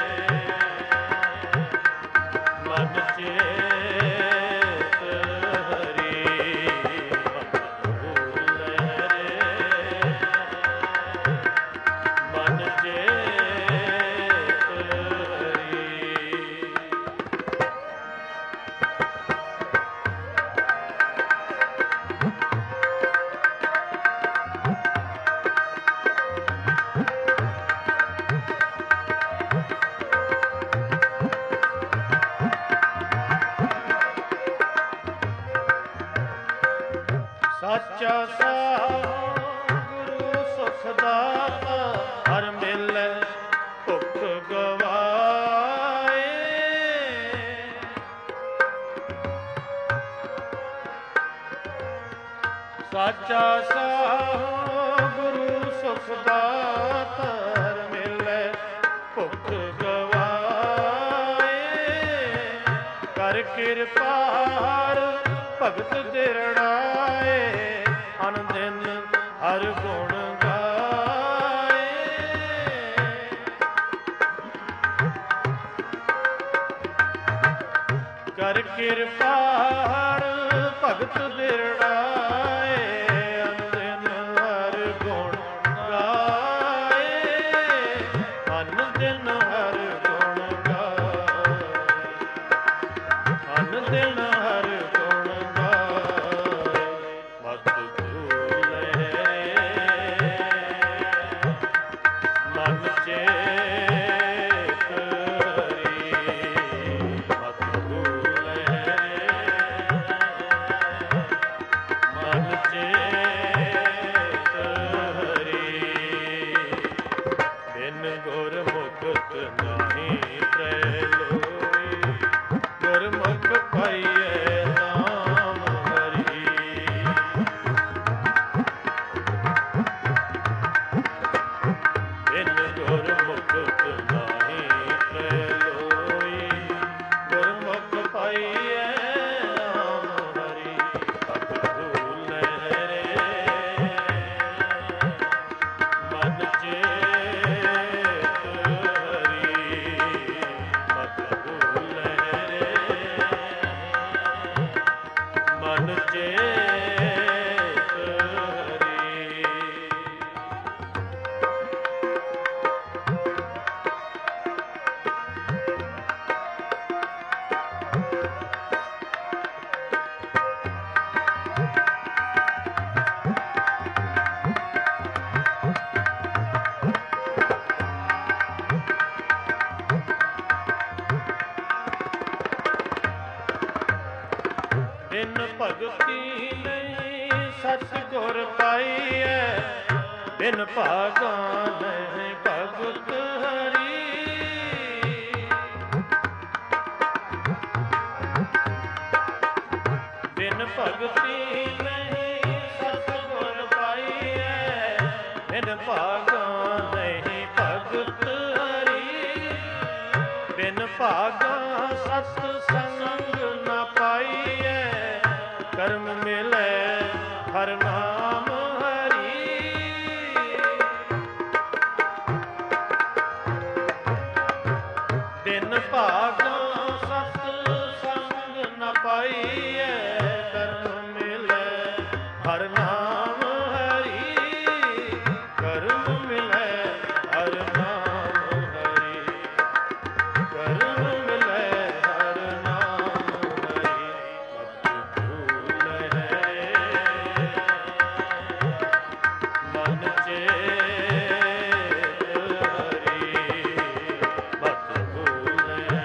ਮਨ ਚੇਤ ਹਰੀ ਮਤ ਧੂਲੇ ਰੇ ਮਨ ਚੇਤ ਹਰੀ ਸਾਚਾ ਸਾਹਿਬ ਗੁਰੂ ਸੁਖ ਦਾਤਾ ਹਰ ਮਿਲੈ ਭੁਖ ਗਵਾਏ ਸਾਚਾ ਸਾਹਿਬ ਗੁਰੂ ਸੁਖ ਦਾਤਾ ਹਰ ਮਿਲੈ ਭੁਖ ਗਵਾਏ ਕਰ ਕਿਰਪਾ ਹਰ ਭਗਤ ਦਿਰੜਾਏ ਅਨ ਦਿਨ ਹਰ ਗੁਣ ਗਾਏ ਕਰ ਕਿਰਪਾ ਹਰ ਭਗਤ ਦਿਰੜਾਏ ਅਨ ਦਿਨ ਹਰ ਗੁਣ ਗਾਏ ਅਨ ਦਿਨ ਹਰ ਗੁਣ ਗਾਏ ਅਨ ਦਿਨ ਹਰ ਗੁਣ ਗਾਏ ਮਤ ਧੂਲੇ ਮਨ ਚੇਤ ਹਰੀ ਮਤ ਧੂਲੇ ਮਨ ਚੇਤ ਹਰੀ ਬਿਨ ਗੁਰਮੁਖਤ ਨਾਹੀ ਤ੍ਰੈਲੋਈ ਗੁਰਮੁਖ ਪਾਈ ਬਿਨ ਭਗਤੀ ਨਹੀਂ ਸਤਿਗੁਰ ਪਾਈਐ, ਬਿਨ ਭਾਗਾ ਨਹੀਂ ਭਗਤ ਹਰੀ। ਬਿਨ ਭਗਤੀ ਨਹੀਂ ਸਤਿਗੁਰ ਪਾਈਐ, ਬਿਨ ਭਾਗਾ ਨਹੀਂ ਭਗਤ ਹਰੀ। ਬਿਨ ਭਾਗਾ ਸਤ ਸੰਗ ਨ ਪਾਈਐ, ਕਰਮ ਮਿਲੈ ਹਰਿ ਨਾਮ ਹਰੀ। ਬਿਨ ਭਾਗਾ ਸਤ ਸੰਗ ਨ ਪਾਈਐ, ਕਰਮ ਮਿਲੈ ਹਰਿ ਨਾਮ ਹਰੀ। ਕਰਮ ਮਿਲੈ ਹਰਿ ਨਾਮ ਹਰੀ, ਕਰਮ ਮਿਲੈ ਹਰਿ ਨਾਮ ਹਰੀ। ਮਤ ਭੂਲੈ ਮਨ ਚੇਤ ਹਰੀ, ਮਤ ਭੂਲੈ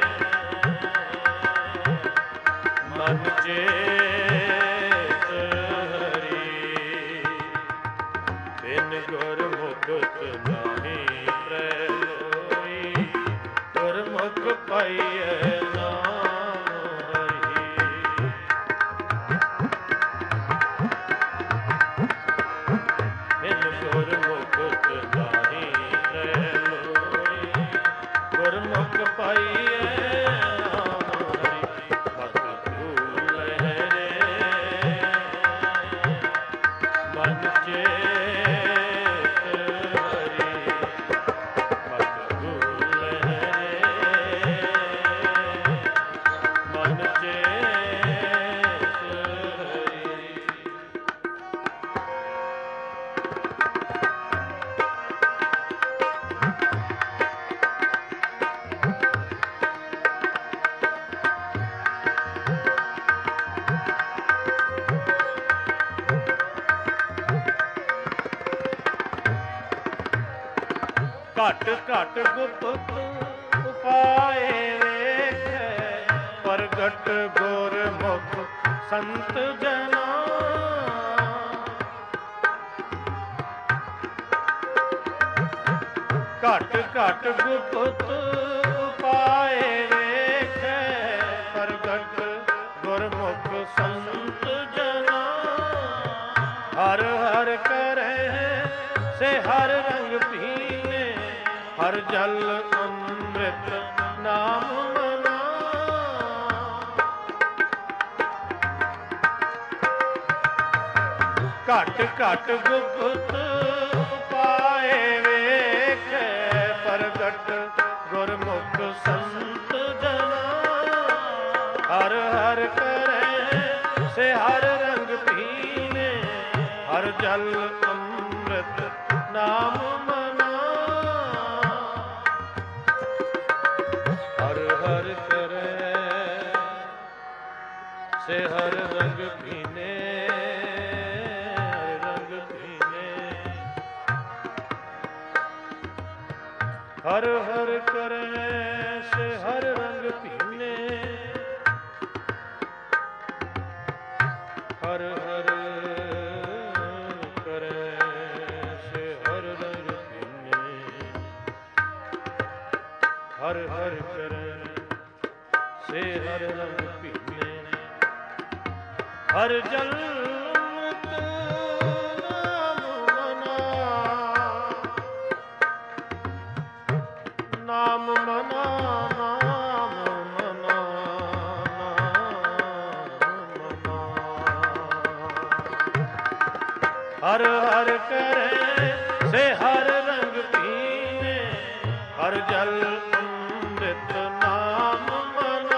ਮਨ ਚੇਤ ਹਰੀ। ਬਿਨ ਗੁਰਮੁਖਤ ਨਾਹੀ ਪ੍ਰੈ ਲੋਈ, ਗੁਰਮੁਖ ਪਾਈਐ ਨਾਮ ਹਰੀ। ਬਿਨ ਗੁਰਮੁਖਤ ਨਾਹੀ ਪ੍ਰੈ ਲੋਈ, ਗੁਰਮੁਖ ਪਾਈਐ ਨਾਮ ਹਰੀ। ਮਤ ਭੂਲੈ ਮਨ ਚੇਤ ਹਰੀ, ਮਤ ਭੂਲੈ ਮਨ ਚੇਤ ਹਰੀ। ਘਟ ਘਟ ਗੁਪਤ ਉਪਾਏ ਵੇਖੈ, ਪ੍ਰਗਟ ਗੁਰਮੁਖ ਸੰਤ ਜਨਾ। ਘਟ ਘਟ ਗੁਪਤ ਉਪਾਏ ਵੇਖੈ, ਪ੍ਰਗਟ ਗੁਰਮੁਖ ਸੰਤ ਜਨਾ। ਹਰ ਹਰ ਕਰੈ ਸੇ ਹਰ ਰੰਗ ਪੀਨੇ, ਹਰ ਜਲ ਅੰਮ੍ਰਿਤ ਨਾਮ ਮਨਾ। ਘਟ ਘਟ ਗੁਪਤ ਉਪਾਏ ਵੇਖੈ, ਪ੍ਰਗਟ ਗੁਰਮੁਖ ਸੰਤ ਜਨਾ। ਹਰ ਹਰ ਕਰੈ ਸੇ ਹਰ ਰੰਗ ਪੀਨੇ, ਹਰ ਜਲ ਅੰਮ੍ਰਿਤ ਨਾਮ ਮਨਾ। ਹਰ ਹਰ ਕਰੈ ਸੇ ਹਰ ਰੰਗ ਪੀਨੇ, ਰੰਗ ਪੀਨੇ। ਹਰ ਹਰ ਕਰੈ ਸੇ ਹਰ ਰੰਗ ਪੀਨੇ, ਹਰ ਹਰ ਕਰੈ ਸੇ ਹਰ ਰੰਗ ਪੀਨੇ। ਹਰ ਹਰ ਕਰੈ ਸੇ ਹਰ ਰੰਗ ਪੀਨੇ, ਹਰ ਜਲ ਅੰਮ੍ਰਿਤ ਨਾਮ ਮਨਾ। ਨਾਮ ਮਨਾ ਨਾਮ ਮਨਾ ਨਾਮ ਮਨਾ। ਹਰ ਹਰ ਕਰੈ ਸੇ ਹਰ ਰੰਗ ਪੀਨੇ, ਹਰ ਜਲ ਅੰਮ੍ਰਿਤ ਨਾਮ ਮਨਾ।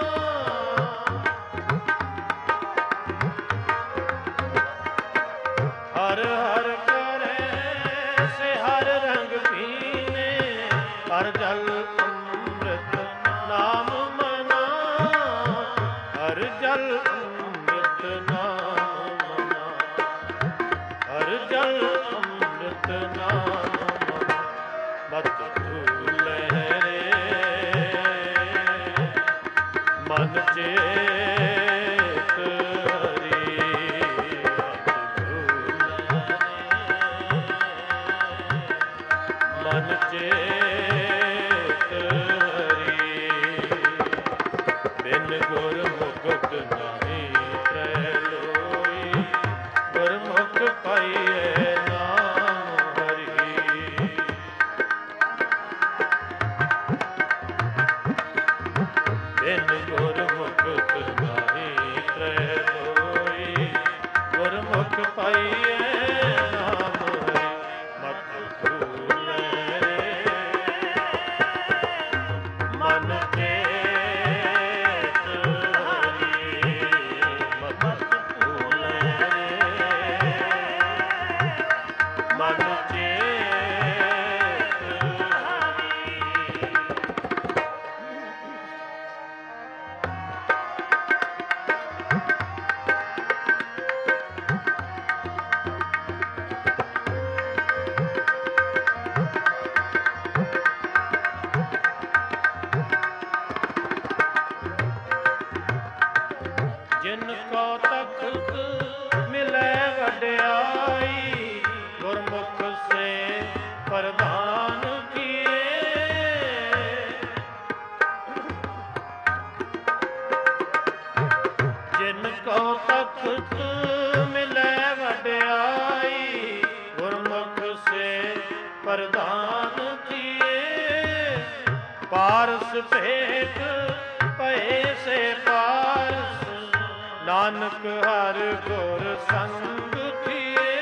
ਹਰ ਹਰ ਕਰੈ ਸੇ ਹਰ ਰੰਗ ਪੀਨੇ, ਹਰ ਜਲ ਅੰਮ੍ਰਿਤ ਨਾਮ ਮਨਾ। ਹਰ ਜਲ ਅੰਮ੍ਰਿਤ ਨਾਮ ਮਨਾ, ਹਰ ਜਲ ਅੰਮ੍ਰਿਤ ਨਾਮ ਮਨਾ। ਮਤ ਭੂਲੈ ਮਨ ਚੇਤ ਪਾਰਸ ਭੇਟ ਭਏ ਸੇ ਪਾਰਸ, ਨਾਨਕ ਹਰ ਗੁਰ ਸੰਗ ਥੀਏ।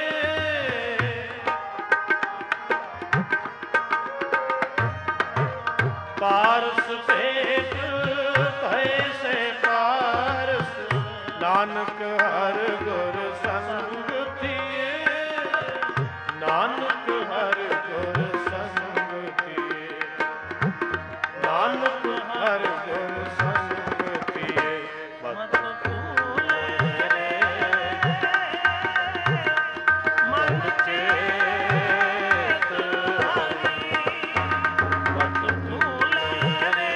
ਪਾਰਸ ਭੇਟ ਭਏ ਸੇ ਪਾਰਸ, ਨਾਨਕ ਹਰ ਗੁਰ ਸੰਗ ਥੀਏ। ਨਾਨਕ ਹਰ ਗੁਰ ਸੰਗ ਥੀਏ। ਨਾਨਕ ਹਰ ਗੁਰ ਸੰਗ ਥੀਏ। ਮਤ ਭੂਲੇ ਰੇ ਮਨ ਚੇਤ ਹਰੀ। ਮਤ ਭੂਲੇ ਰੇ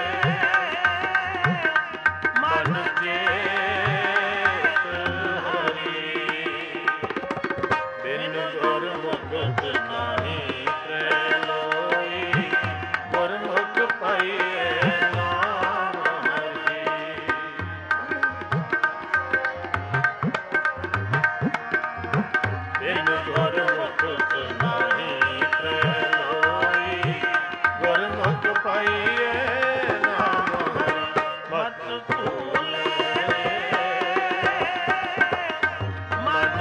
ਮਨ ਚੇਤ ਹਰੀ। ਬਿਨ ਗੁਰਮੁਖਤ ਨਾਹੀ ਪ੍ਰਲੋਈ, ਗੁਰਮੁਖ ਪਾਈਏ ਨਾਮ ਹਰਿ। ਬਿਨ ਗੁਰਮੁਖਤ ਨਾਹੀ ਪ੍ਰਲੋਈ, ਗੁਰਮੁਖ ਪਾਈਏ ਨਾਮ ਹਰਿ। ਮਤ ਭੂਲੇ ਮਨ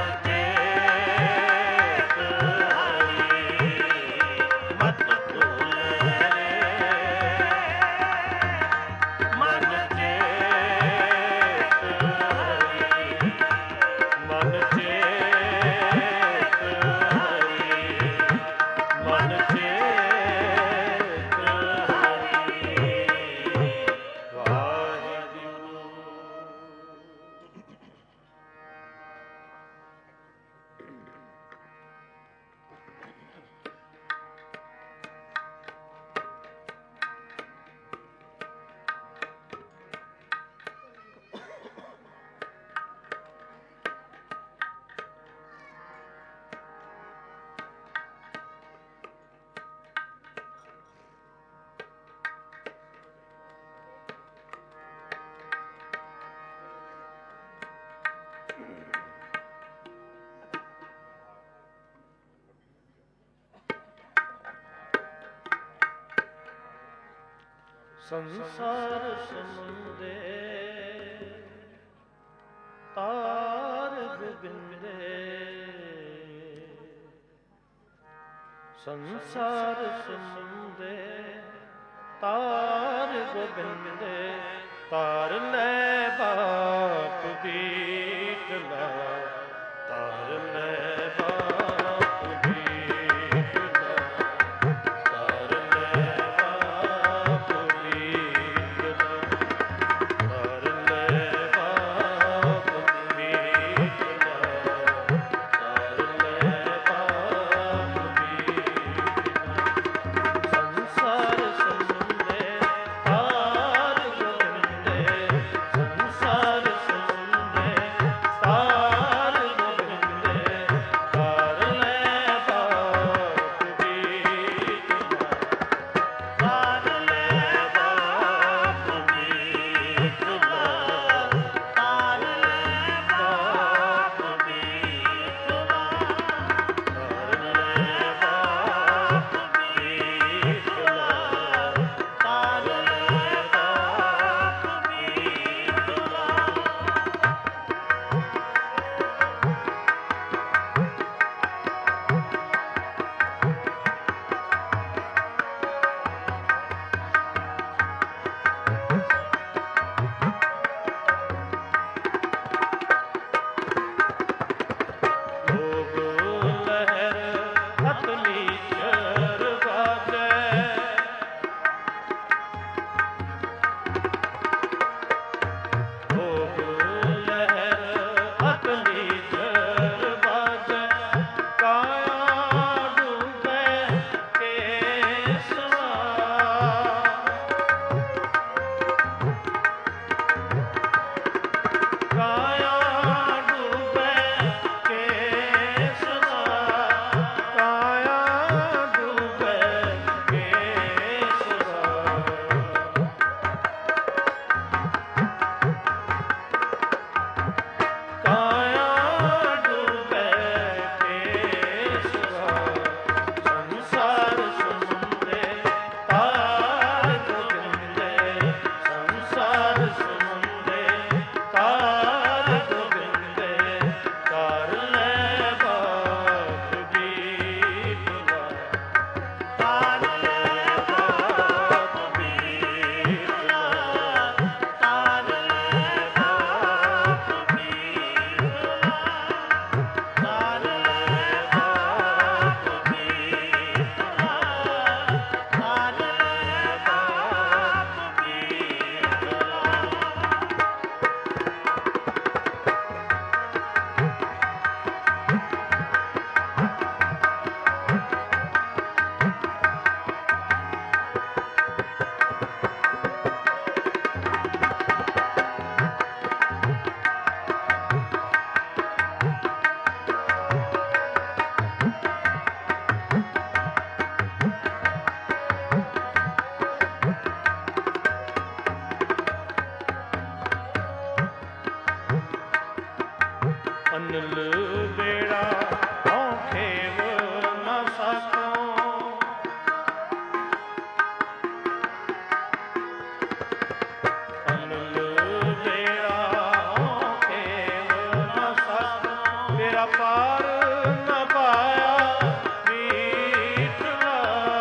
ਚੇਤ ਹਰੀ। ਮਤ ਭੂਲੇ ਮਨ ਚੇਤ ਹਰੀ। ਮਨ ਚੇਤ ਹਰੀ। ਮਨ ਚੇਤ ਹਰੀ। ਵਾਹਿਗੁਰੂ। ਸੰਸਾਰ ਸਮੁੰਦੇ ਤਾਰ ਗੋਬਿੰਦੇ। ਸੰਸਾਰ ਸਮੁੰਦੇ ਤਾਰ ਗੋਬਿੰਦੇ। ਤਾਰ ਲੈ ਬਾਪ ਬੀਟ ਲਾ, ਤਾਰ ਲੈ ਬਾਪ ਬੀਟ ਲਾ। ਤਾਰ ਲੈ ਬਾਪ ਬੀਟ ਲਾ। ਤਾਰ ਲੈ ਬਾਪ ਬੀਟ ਲਾ। ਤਾਰ ਲੈ ਬਾਪ ਬੀਟ ਲਾ। ਸੰਸਾਰ ਸਮੁੰਦੇ ਤਾਰ ਗੋਬਿੰਦੇ। ਪਾਰ ਨਾ ਪਾਇਆ ਵੀਠਲਾ।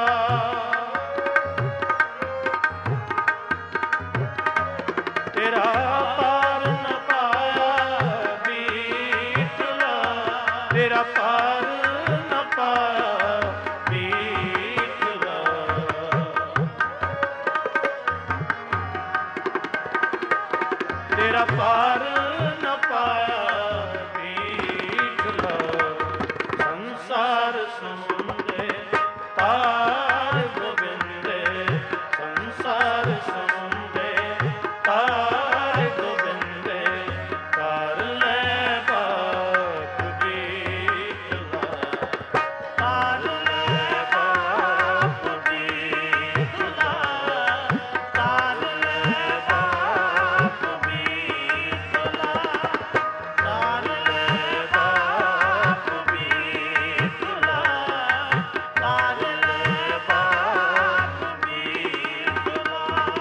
ਤੇਰਾ ਪਾਰ ਨਾ ਪਾਇਆ ਵੀਠਲਾ, ਤੇਰਾ ਪਾਰ ਨਾ ਪਾਇਆ ਵੀਠਲਾ। ਤੇਰਾ ਪਾਰ ਨਾ ਪਾਇਆ ਵੀਠਲਾ। ਸੰਸਾਰ ਸਮੁੰਦੇ ਤਾਰ ਗੋਬਿੰਦੇ, ਸੰਸਾਰ ਸਮੁੰਦੇ ਤਾਰ ਗੋਬਿੰਦੇ, ਕਰ ਲੈ ਬਾਪ ਵੀਠਲਾ। ਕਰ ਲੈ ਬਾਪ ਵੀਠਲਾ, ਕਰ ਲੈ ਬਾਪ ਵੀਠਲਾ, ਕਰ ਲੈ ਬਾਪ ਵੀਠਲਾ, ਕਰ ਲੈ ਬਾਪ ਵੀਠਲਾ।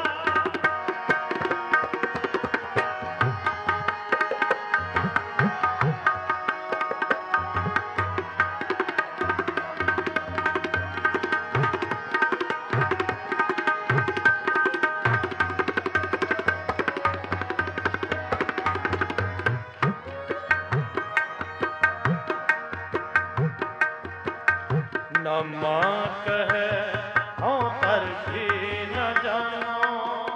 ਨਾਮਾ ਕਹੈ ਹਉ ਤਰਸੀ ਨ ਜਾਨੋ,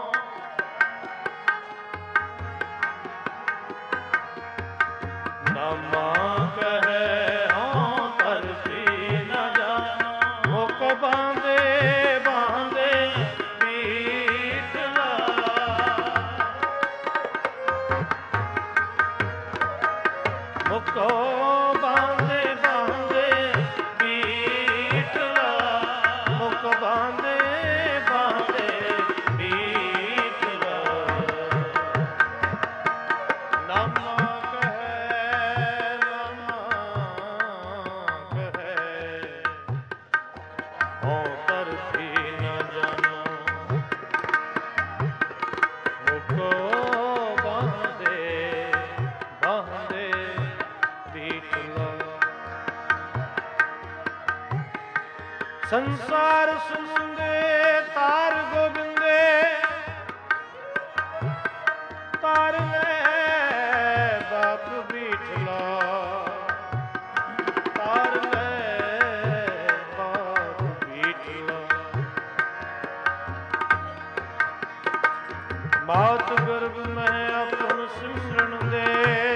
ਨਾਮਾ ਕਹੈ ਹਉ ਤਰਸੀ ਨ ਜਾਨੋ। ਮੁਖ ਬਾਂਧੇ ਬਾਂਧੇ ਵੀਠਲਾ, ਮੁਖੋ ਬਾਂਧੇ ਬਾਂਧੇ ਵੀਠਲਾ, ਮੁਖ ਬਾਂਧੇ ਬਾਂਧੇ ਵੀਠਲਾ। ਨਾਮਾ ਕਹੈ ਨਾਮਾ ਕਹੈ ਹਉ ਤਰਸੀ ਨ ਜਾਨੋ। ਮੁਖੋ ਬਾਂਧੇ ਬਾਂਧੇ ਵੀਠਲਾ। ਸੰਸਾਰ ਸਮੁੰਦੇ ਤਾਰ ਗੋਬਿੰਦੇ, ਤਾਰ ਲੈ ਬਾਪ ਵੀਠਲਾ, ਤਾਰ ਲੈ ਬਾਪ ਵੀਠਲਾ। ਮਾਤ ਗਰਭ ਮੈਂ ਆਪਨ ਸਿਮਰਨ ਦੇ,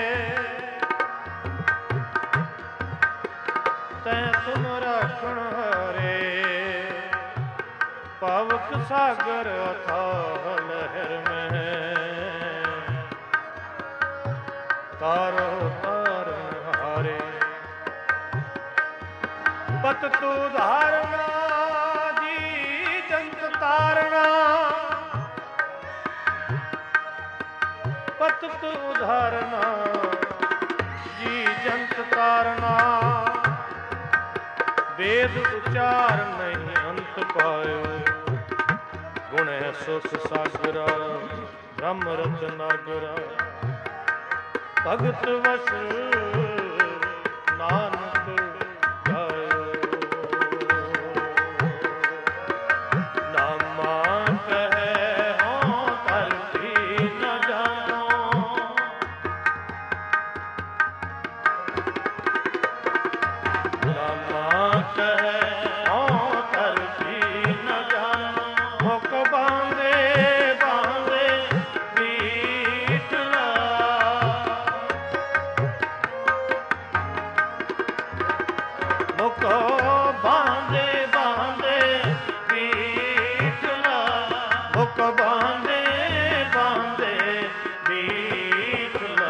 ਤੈਂ ਤੁਮ ਰਾਖਣ ਹਾਰੇ। ਪਾਵਕ ਸਾਗਰ ਅਥਾਹ ਲਹਿਰ ਮਹਿ, ਤਾਰੋ ਤਾਰਨ ਹਾਰੇ। ਪਤ ਤੂ ਧਾਰਨਾ ਜੀ ਜੰਤ ਤਾਰਨਾ, ਪਤ ਤੂ ਧਾਰਨਾ ਜੀ ਜੰਤ ਤਾਰਨਾ। ਵੇਦ ਉਚਾਰ ਨਹੀਂ ਅੰਤ ਪਾਇਓ, ਗੁਣੈ ਸੁਖ ਸਾਗਰਾ ਬ੍ਰਹਮ ਰਤਨਾਗਰਾ। ਭਗਤ ਵਸ ਨਾਨਕ ਗਾਇਓ, ਨਾਮਾ ਕਹੈ ਹਉ ਤਰਸੀ ਨ ਜਾਨੋ। ਨਾਮਾ ਕਹੈ ਹਉ ਤਰਸੀ ਨ ਜਾਨੋ। ਮੁਖ ਬਾਂਧੇ ਬਾਂਧੇ ਵੀਠਲਾ, ਮੁਖ ਬਾਂਧੇ ਬਾਂਧੇ ਵੀਠਲਾ, ਮੁਖ ਬਾਂਧੇ ਬਾਂਧੇ ਵੀਠਲਾ।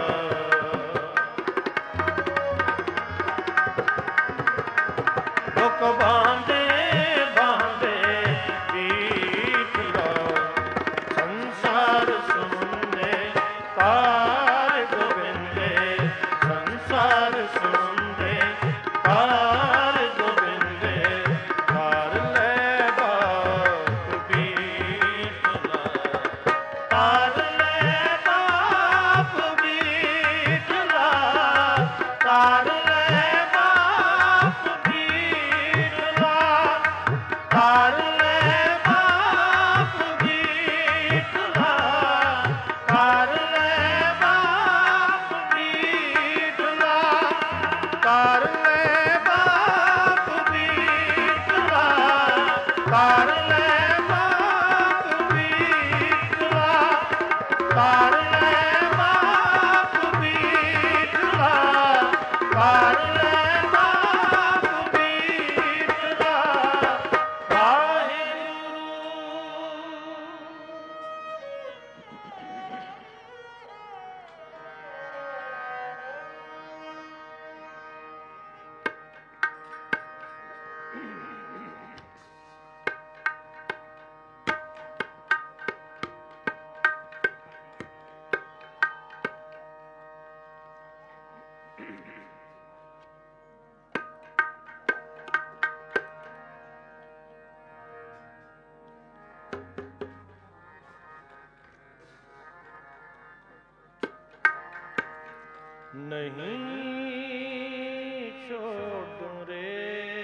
ਮੁਖ ਬਾਂਧੇ ਬਾਂਧੇ ਵੀਠਲਾ। ਸੰਸਾਰ ਸਮੁੰਦੇ ਤਾਰ ਗੋਬਿੰਦੇ, ਸੰਸਾਰ ਸਮੁੰਦੇ ਤਾਰ ਗੋਬਿੰਦੇ, ਕਰ ਲੈ ਬਾਪ ਵੀਠਲਾ। ਨਹੀਂ ਛੋਡੂੰ ਰੇ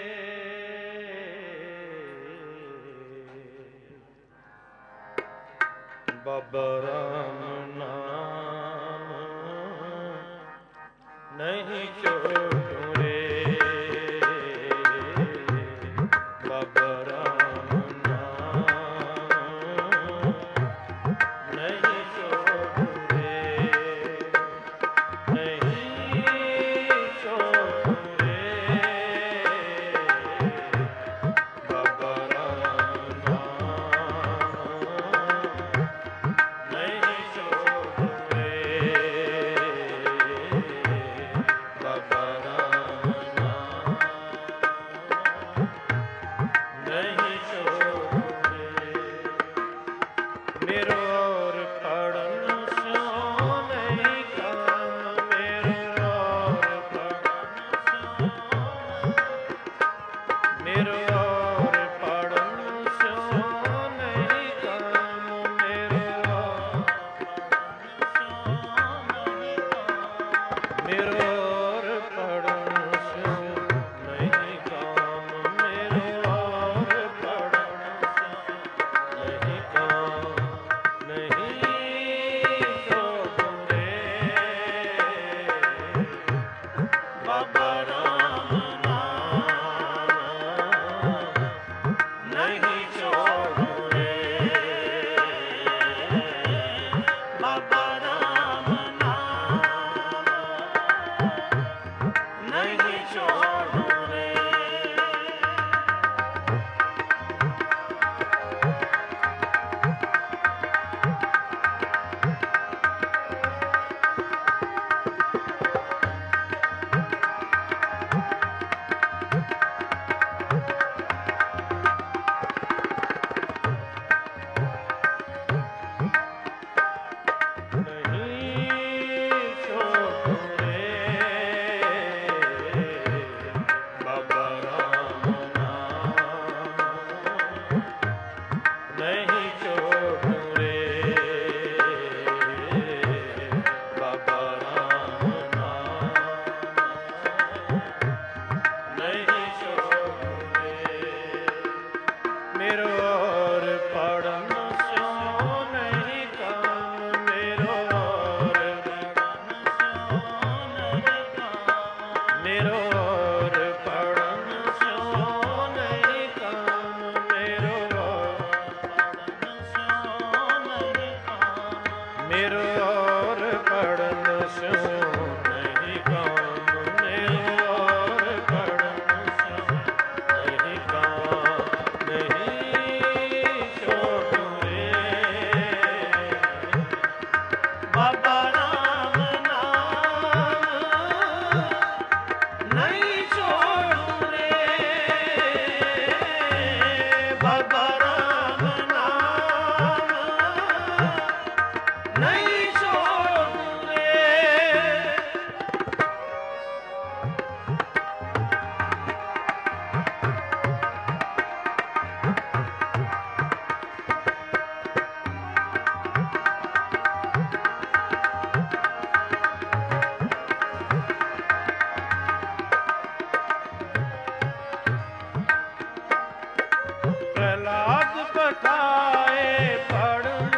ਬਾਬਾ ਰਾਮ ਨਾਮ ਨਹੀਂ ਛੋਡੂੰ ਰੇ ਬਾਬਾ ਰਾਮ ਨਾਮ ਨਹੀਂ ਛੋਡੂੰ ਰੇ ਨਹੀਂ ਛੋਡੂੰ ਰੇ ਬਾਬਾ ਰਾਮ ਨਾਮ ਨਹੀਂ ਛੋਡੂੰ ਰੇ ਬਾਬਾ ਰਾਮ ਨਾਮ ਨਹੀਂ ਛੋਡੂੰ ਰੇ ਮੇਰੋ ਔਰ ਪੜਨ ਸਿਓ ਨਹੀਂ ਕੰਮ ਮੇਰੋ ਔਰ ਪੜਨ ਸਿਓ ਮੇਰੋ ਔਰ ਪੜਨ ਸਿਓ ਨਹੀਂ ਕੰਮ ਮੇਰੋ ਮੇਰੋ ਔਰ ਪੜਨ ਸਿਓ ਨਹੀਂ ਕੰਮ ਮੇਰੋ ਔਰ ਪੜਨ ਸਿਓ ਨਹੀਂ ਕੰਮ ਨਹੀਂ ਛੋਡੂੰ ਰੇ ਬਾਬਾ ਰਾਮ ਨਾਮ ਨਹੀਂ ਛੋਡੂੰ ਰੇ ਬਾਬਾ ਰਾਮ ਨਾਮ ਨਹੀਂ ਛੋਡੂੰ ਰੇ ਨਹੀਂ ਛੋਡੂੰ ਰੇ ਬਾਬਾ ਰਾਮ ਨਾਮ ਨਹੀਂ ਛੋਡੂੰ ਰੇ ਬਾਬਾ ਰਾਮ ਨਾਮ ਨਹੀਂ ਛੋਡੂੰ ਰੇ ਮੇਰੋ ਔਰ ਪੜਨ ਸਿਓ ਨਹੀਂ ਕੰਮ ਮੇਰੋ ਔਰ ਪੜਨ ਸਿਓ ਨਹੀਂ ਕੰਮ ਮੇਰੋ ਔਰ ਪੜਨ ਸਿਓ ਨਹੀਂ ਕੰਮ ਮੇਰੋ ਔਰ ਪੜਨ ਸਿਓ ਨਹੀਂ ਕੰਮ ਮੇਰੋ ਔਰ ਪੜਨ ਸਿਓ ਨਹੀਂ ਕੰਮ ਮੇਰੋ ਔਰ ਪੜਨ ਸਿਓ ਨਹੀਂ ਕੰਮ ਨਹੀਂ ਛੋਡੂੰ ਰੇ ਬਾਬਾ ਰਾਮ ਨਾਮ ਨਹੀਂ ਛੋਡੂੰ ਰੇ ਬਾਬਾ ਰਾਮ ਨਾਮ ਨਹੀਂ ਛੋਡੂੰ ਰੇ ਪ੍ਰਹਲਾਦ ਪਠਾਏ ਪੜਨ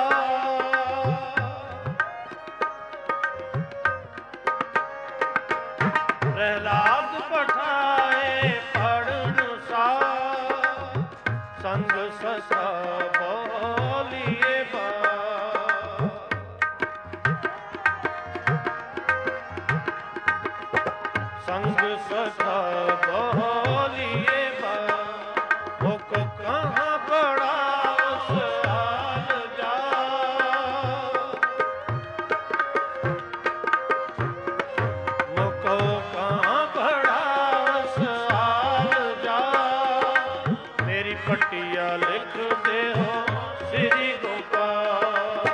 ਸਾਰ ਪ੍ਰਹਲਾਦ ਪਠਾਏ ਪੜਨ ਸਾਰ ਸੰਗ ਸਸਾ ਬੋਲੀਏ ਬਾ ਸੰਗ ਸਖਾ ਬੋਲੀਏ ਬਾ ਮੁਕ ਕਹਾਂ ਬੜਾ ਸਆਲ ਜਾ ਮੁਕ ਕਹਾਂ ਬੜਾ ਸਆਲ ਜਾ ਮੇਰੀ ਪੱਟੀਆ ਲਿਖਦੇ ਹੋ ਸ੍ਰੀ ਗੋਪਾਲ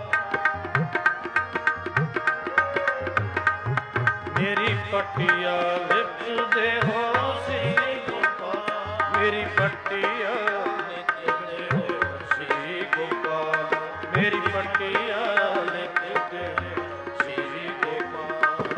ਮੇਰੀ ਪੱਟੀਆ ਲਿਖਦੇ ਹੋ ਸ੍ਰੀ ਗੋਪਾਲ ਮੇਰੀ ਪੱਟੀਆ ਲਿਖਦੇ ਹੋ ਸ੍ਰੀ ਗੋਪਾਲ ਮੇਰੀ ਪੱਟੀਆ ਲਿਖਦੇ ਹੋ ਸ੍ਰੀ ਗੋਪਾਲ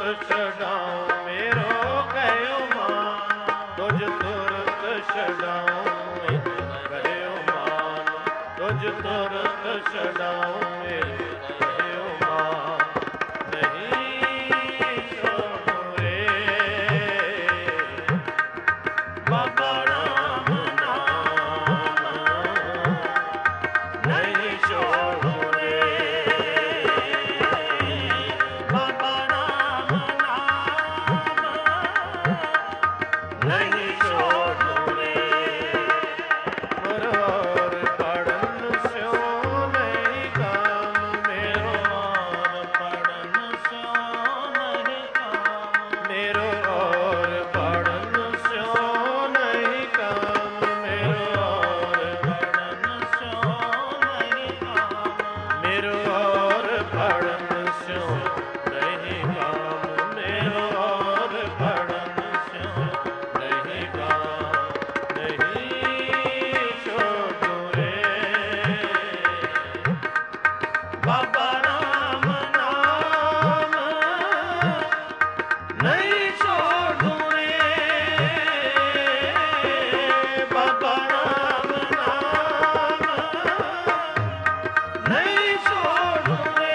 ਛਡਾਉ ਮੇਰੋ ਕਹਿਓ ਮਾਨ, ਤੁਝ ਤੁਰਤ ਛਡਾਉ ਕਹਿਓ ਮਾਨ, ਤੁਝ ਤੁਰਤ ਛਡਾਉ ਮੇਰੋ ਕਹਿਓ ਮਾਨ, ਨਹੀਂ ਛੋੜੂ ਰੇ ਬਾਬਾ ਰਾਮ ਨਾਮ, ਨਹੀਂ ਛੋੜੂ ਰੇ ਬਾਬਾ ਰਾਮ ਨਾਮ, ਨਹੀਂ ਛੋੜੂ ਰੇ ਮਰੋਰ ਪੜਨ ਸਿਉ ਨਹੀਂ ਕਾਮ ਮੇਰੋ ਮਾਨ, ਪੜਨ ਸਿਉ ਨਹੀਂ ਕਾਮ ਮੇਰੋ ਔਰ ਪੜਨ ਸਿਉ ਨਹੀਂ ਕਾਮ ਮੇਰੋ ਔਰ ਪੜਨ ਸਿਉ ਨਹੀਂ ਕਾਮ ਮੇਰੋ ਔਰ ਪੜਨ ਸਿਉ ਨਹੀਂ ਕਾਮ ਮੇਰੋ ਔਰ ਪੜਨ ਸਿਉ ਨਹੀਂ ਕਾਮ, ਨਹੀਂ ਛੋੜੂ ਰੇ ਬਾਬਾ ਰਾਮ ਨਾਮ, ਨਹੀਂ ਛੋੜੂ ਰੇ ਬਾਬਾ ਰਾਮ ਨਾਮ, ਨਹੀਂ ਛੋੜੂ ਰੇ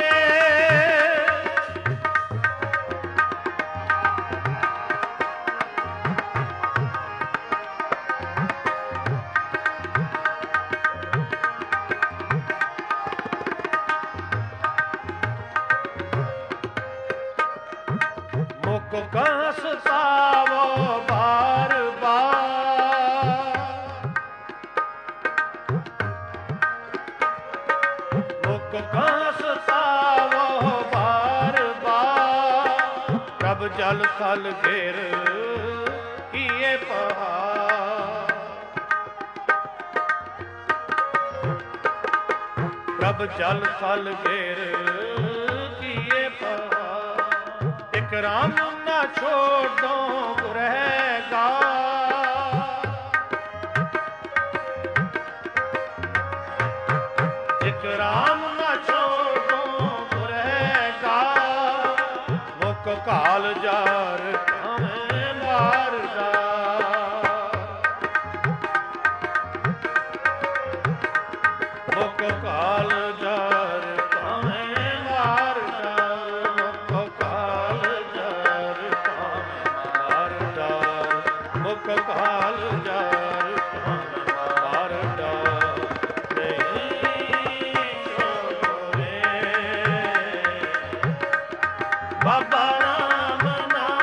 ਮੁਖ ਕਾ ਸਤਾਵੋ ਬਾਰ ਬਾਰ, ਮੁਖ ਕਾ ਸਤਾਵੋ ਬਾਰ ਬਾਰ, ਪ੍ਰਭ ਜਲ ਥਲ ਘੇਰ ਕੀਏ ਪਹਾੜ, ਪ੍ਰਭ ਜਲ ਥਲ ਘੇਰ ਕੀਏ ਪਹਾੜ, ਇਕ ਰਾਮ ਨਾ ਛੋਡੋ ਰਹੇਗਾ, ਇਕ ਰਾਮ ਨਾ ਛੋਡੋ ਰਹੇਗਾ, ਮੁਖ ਕਾਲ ਜਾਰ ਭਾਵੇਂ ਮਾਰਦਾ, ਮੁਖ ਕਾਲ ਜਾਰ ਭਾਵੇਂ ਮਾਰਦਾ, ਮੁਖ ਕਾਲ ਜਾਰ ਭਾਵੇਂ ਮਾਰਦਾ, ਮੁਖ ਕਾਲ ਜਾਰ ਭਾਵੇਂ ਮਾਰਦਾ, ਨਹੀਂ ਛੋੜੂ ਰੇ ਬਾਬਾ ਰਾਮ ਨਾਮ,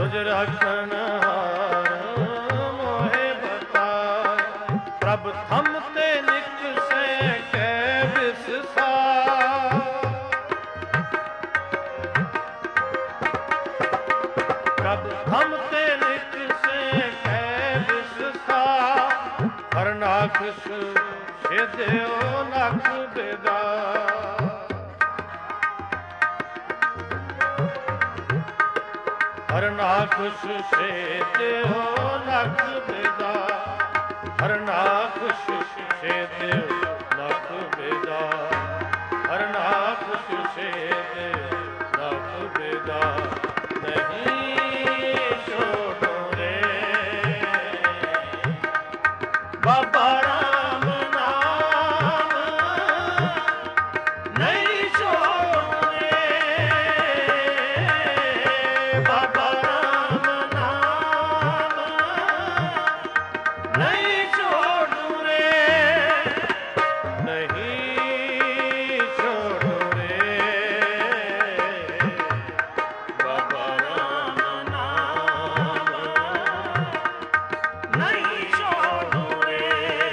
ਤੁਝ ਰਾਖਣ ਹਾਰ ਮੋਹਿ ਬਤਾਏ। ਪ੍ਰਭ ਥਮ ਤੇ ਨਿਕਸੈ ਕੈ ਵਿਸਸਾਰ। ਪ੍ਰਭ ਥਮ ਤੇ ਨਿਕਸੈ ਕੈ ਵਿਸਸਾਰ। ਹਰਨਾਖਸ਼ ਛੇਦਿਓ ਨਖ ਬੇਦਾਰ। ਹਰਨਾਖਸ਼ ਛੇਦਿਓ ਨਖ ਬੇਦਾਰ। ਹਰਨਾਖਸ਼ ਛੇਦਿਓ ਨਖ ਬੇਦਾਰ। ਹਰਨਾਖਸ਼ ਛੇਦਿਓ ਨਖ ਬੇਦਾਰ। ਨਹੀਂ ਛੋੜੋ ਰੇ ਬਾਬਾ ਰਾਮ ਨਾਮ। ਨਹੀਂ ਛੋੜੋ ਰੇ ਬਾਬਾ ਰਾਮ ਨਾਮ। ਨਹੀਂ ਛੋੜੋ ਰੇ ਨਹੀਂ ਛੋੜੋ ਰੇ ਬਾਬਾ ਰਾਮ ਨਾਮ। ਨਹੀਂ ਛੋੜੋ ਰੇ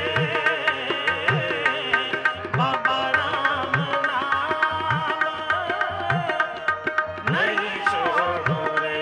ਬਾਬਾ ਰਾਮ ਨਾਮ। ਨਹੀਂ ਛੋੜੋ ਰੇ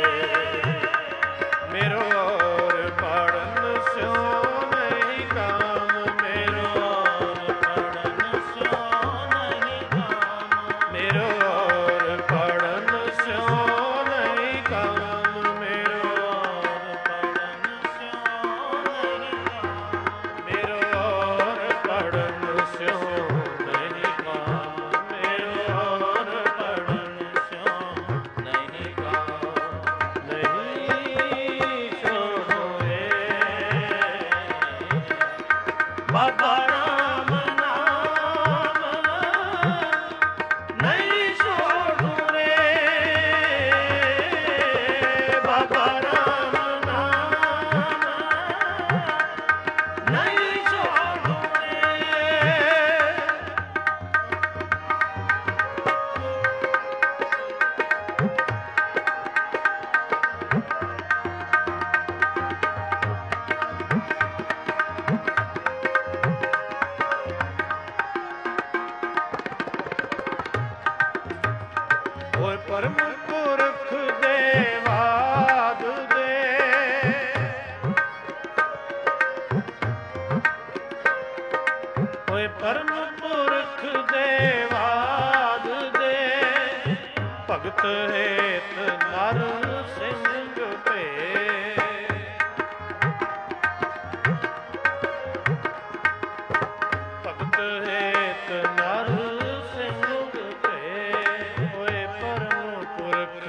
ਮੇਰੋ ਔਰ ਪੜਨ ਸਿਓ ਨਹੀਂ ਕਾਮ। ਮੇਰੋ ਔਰ ਪੜਨ ਸਿਓ ਨਹੀਂ ਕਾਮ। ਮੇਰੋ ਔਰ ਪੜਨ ਸਿਓ ਨਹੀਂ ਕਾਮ। ਮੇਰੋ ਔਰ ਪੜਨ ਸਿਓ ਨਹੀਂ ਕਾਮ। ਮੇਰੋ ਔਰ ਪੜਨ ਸਿਓ ਨਹੀਂ ਕਾਮ। ਮੇਰੋ ਔਰ ਪੜਨ ਸਿਓ ਨਹੀਂ ਕਾਮ। ਨਹੀਂ ਛੋੜੋ ਰੇ ਬਾਬਾ ਰਾਮ ਨਾਮ। ਨਹੀਂ ਛੋੜੋ ਰੇ ਬਾਬਾ ਰਾਮ ਨਾਮ। ਨਹੀਂ ਛੋੜੋ ਰੇ ਓਏ ਪਰਮ ਪੁਰਖ ਦੇ ਬਾਦ ਦੇ। ਓਏ ਪਰਮ ਪੁਰਖ ਦੇ ਬਾਦ ਦੇ। ਭਗਤ ਹੇਤ ਨਰ ਸਿੰਘ ਭੇ। ਭਗਤ ਹੇਤ ਨਰ ਸਿੰਘ ਭੇ। ਓਏ ਪਰਮ ਪੁਰਖ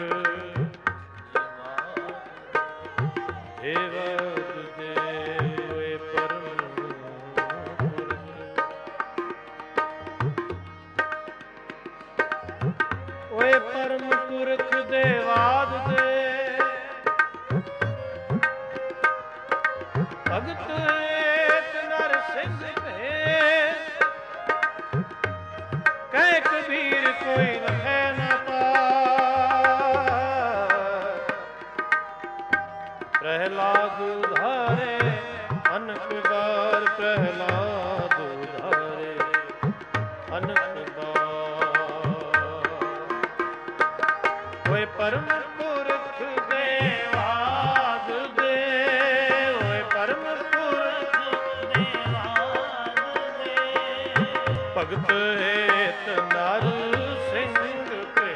ਦੇ ਬਾਦ ਦੇ। ਓਏ ਪਰਮ ਪੁਰਖ ਓਏ ਪਰਮ ਪੁਰਖ ਦੇ ਬਾਦ ਦੇ। ਭਗਤ ਏਕ ਨਰ ਸਿੰਘ ਭੇ। ਕਹਿ ਕਬੀਰ ਕੋਈ ਰਹਿ ਨਾ ਪਾਰ। ਪ੍ਰਹਿਲਾਦ ਉਧਾਰੇ ਅਨਕ ਬਾਰ। ਪ੍ਰਹਿਲਾਦ ਉਧਾਰੇ ਅਨਕ ਬਾਰ। ਓਏ ਪਰਮ ਪੁਰਖ ਦੇ ਬਾਦ ਦੇ। ਓਏ ਪਰਮ ਪੁਰਖ ਦੇ ਬਾਦ ਦੇ। ਭਗਤ ਹੇਤ ਨਰ ਸਿੰਘ ਭੇ।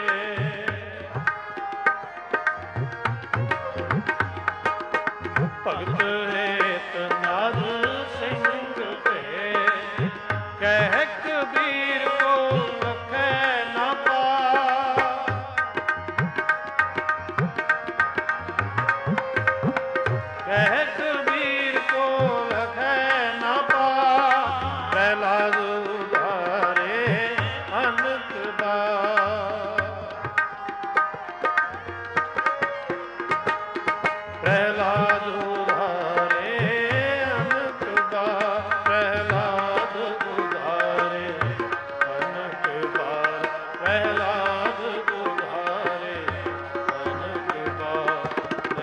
ਭਗਤ ਹੇਤ ਨਰ ਸਿੰਘ ਭੇ। ਕਹਿ ਕਬੀਰ ਕੋ ਰਖੈ ਨਾ ਪਾਰ। ਕਹਿ ਕਬੀਰ ਕੋ ਰਖੈ ਨਾ ਪਾਰ। ਪ੍ਰਹਿਲਾਦ ਉਧਾਰੇ ਅਨਕ ਬਾਰ। ਪ੍ਰਹਿਲਾਦ ਉਧਾਰੇ ਅਨਕ ਬਾਰ। ਪ੍ਰਹਿਲਾਦ ਉਧਾਰੇ ਅਨਕ ਬਾਰ। ਪ੍ਰਹਿਲਾਦ ਉਧਾਰੇ ਅਨਕ ਬਾਰ।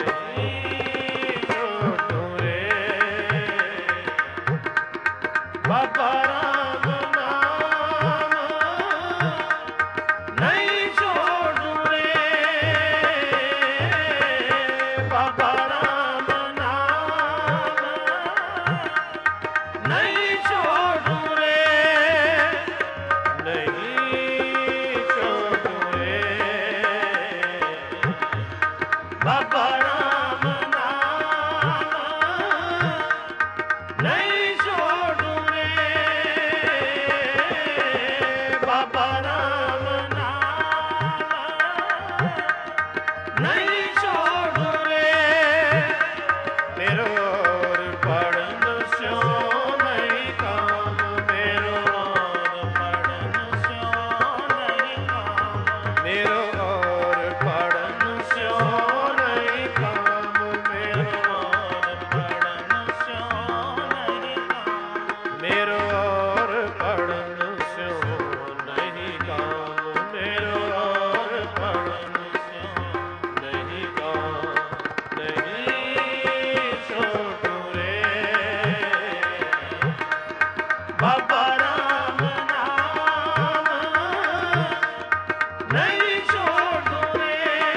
ਨਹੀਂ ਛੋੜੂ ਰੇ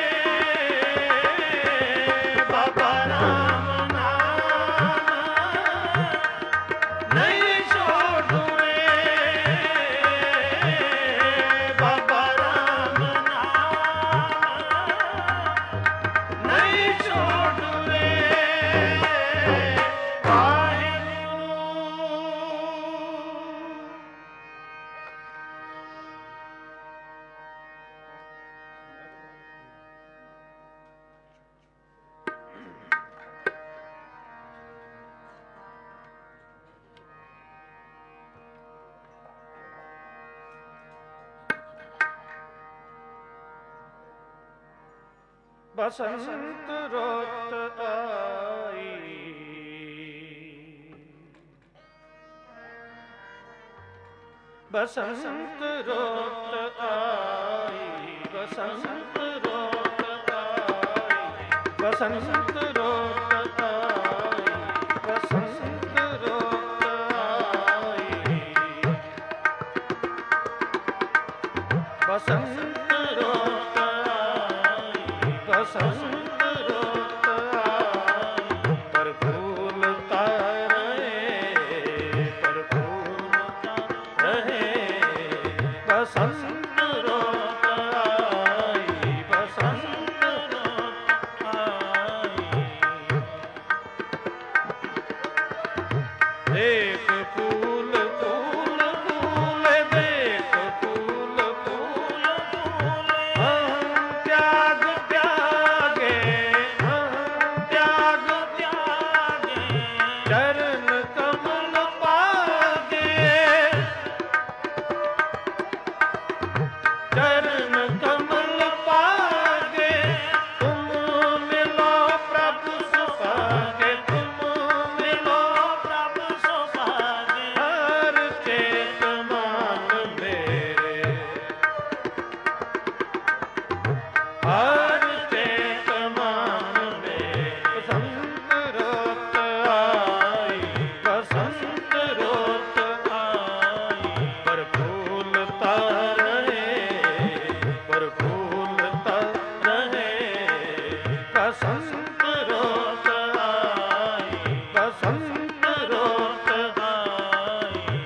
ਬਾਬਾ ਰਾਮ ਨਾਮ ਨਹੀਂ ਛੋੜੂ ਰੇ ਬਾਬਾ ਰਾਮ ਨਾਮ ਨਹੀਂ ਛੋੜੂ ਰੇ ਬਸੰਤ ਰੁੱਤ ਆਈ ਬਸੰਤ ਰੁੱਤ ਆਈ ਬਸੰਤ ਰੁੱਤ ਆਈ ਬਸੰਤ ਰੁੱਤ ਆਈ ਬਸੰਤ ਰੁੱਤ ਆਈ ਬਸੰਤ ਰੁੱਤ ਆਈ ਬਸੰਤ ਰੁੱਤ ਆਈ ਪਰ ਫੂਲ ਤਾਰੇ ਪਰ ਫੂਲ ਤਾਰੇ ਬਸੰਤ ਰੁੱਤ ਆਈ ਬਸੰਤ ਰੁੱਤ ਆਈ ਦੇਖ ਫੂਲ ਫੂਲ ਫੂਲ ਦੇਖ ਫੂਲ ਫੂਲ ਫੂਲ ਹਮ ਤਿਆਗ ਤਿਆਗੇ ਹਮ ਤਿਆਗ ਤਿਆਗੇ ਚਰਨ ਕਮਲ ਪਾਗੇ ਚਰਨ ਕਮਲ ਪਾਗੇ ਤੁਮ ਮਿਲੋ ਪ੍ਰਭ ਸੁਭਾਗੇ ਤੁਮ ਮਿਲੋ ਪ੍ਰਭ ਸੁਭਾਗੇ ਹਰ ਚੇਤ ਮਨ ਮੇਰੇ ਹਰ ਚੇਤ ਮਨ ਮੇਰੇ ਬਸੰਤ ਰੁੱਤ ਆਈ ਬਸੰਤ ਰੁੱਤ ਆਈ ਪਰ ਫੂਲ ਤਾਰੇ ਪਰ ਫੂਲ ਤਾਰੇ ਬਸੰਤ ਰੁੱਤ ਆਈ ਬਸੰਤ ਰੁੱਤ ਆਈ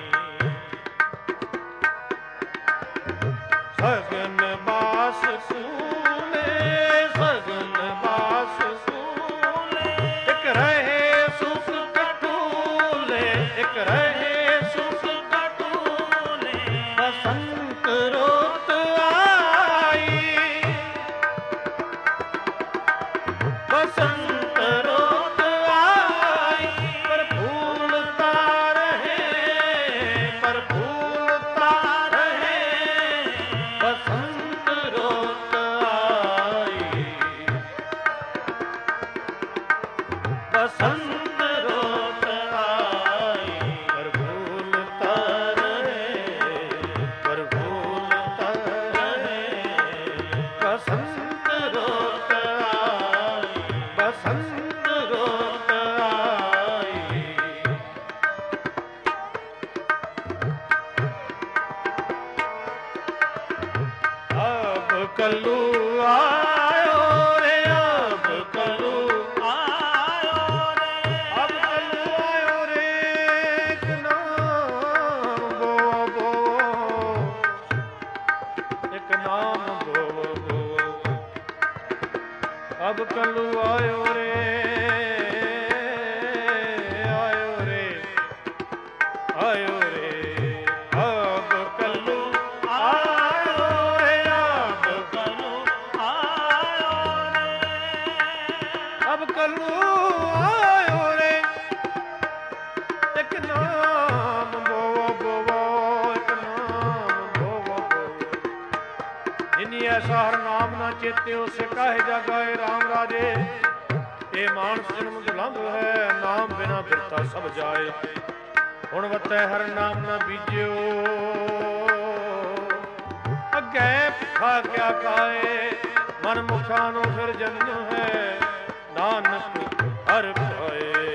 ਸਗਨ ਬਾਸ ਸੂਲੇ ਸਗਨ ਬਾਸ ਸੂਲੇ ਇਕ ਰਹੇ ਸੁਖ ਕਟੂਲੇ ਇਕ ਰਹੇ ਸੁਖ ਕਟੂਲੇ ਬਸੰਤ ਰੁੱਤ ਆਈ ਬਸੰਤ ਰੁੱਤ ਆਈ ਪਰ ਫੂਲ ਤਾਂ ਰਹੇ ਪਰ ਫੂਲ ਤਾਂ ਰਹੇ ਬਸੰਤ ਰੁੱਤ ਆਈ ਬਸੰਤ ਰੁੱਤ ਆਈ ਪਰ ਫੂਲ ਤਾਂ ਰਹੇ ਪਰ ਫੂਲ ਤਾਂ ਰਹੇ ਬਸੰਤ ਰੁੱਤ ਆਈ ਬਸੰਤ ਰੁੱਤ ਆਈ ਅਬ ਕੱਲੂ ਆਇਓ ਰੇ ਅਬ ਕੱਲੂ ਆਇਓ ਰੇ ਅਬ ਕੱਲੂ ਆਇਓ ਰੇ ਇੱਕ ਨਾਮ ਬੋ ਬੋ ਇੱਕ ਨਾਮ ਬੋ ਬੋ ਅਬ ਕੱਲੂ ਆਇਓ ਰੇ ਆਇਓ ਰੇ ਆਇਓ ਰੇ ਅਬ ਕੱਲੂ ਆਇਓ ਰੇ ਅਬ ਕੱਲੂ ਆਇਓ ਰੇ ਅਬ ਕੱਲੂ ਆਇਓ ਰੇ ਇੱਕ ਨਾਮ ਬੋਵੋ ਬੋਵੋ ਇੱਕ ਨਾਮ ਬੋਵੋ ਬੋਵੋ ਜਿਨੀ ਐਸਾ ਹਰ ਨਾਮ ਨਾ ਚੇਤਿਓ ਸੇ ਕਾਹੇ ਜਗਾਏ ਰਾਮ ਰਾਜੇ ਇਹ ਮਾਨਸ ਜਨਮ ਦੁਲੰਭ ਹੈ ਨਾਮ ਬਿਨਾ ਬਿਰਤਾ ਸਭ ਜਾਏ ਹੁਣ ਵਤੈ ਹਰ ਨਾਮ ਨਾ ਬੀਜਿਓ ਅੱਗੇ ਭੁੱਖਾ ਕਿਆ ਖਾਏ ਮਨ ਮੁਖਾਂ ਨੂੰ ਫਿਰ ਜਨਮ ਹੈ ਨਾਨਕ ਹਰ ਭਾਏ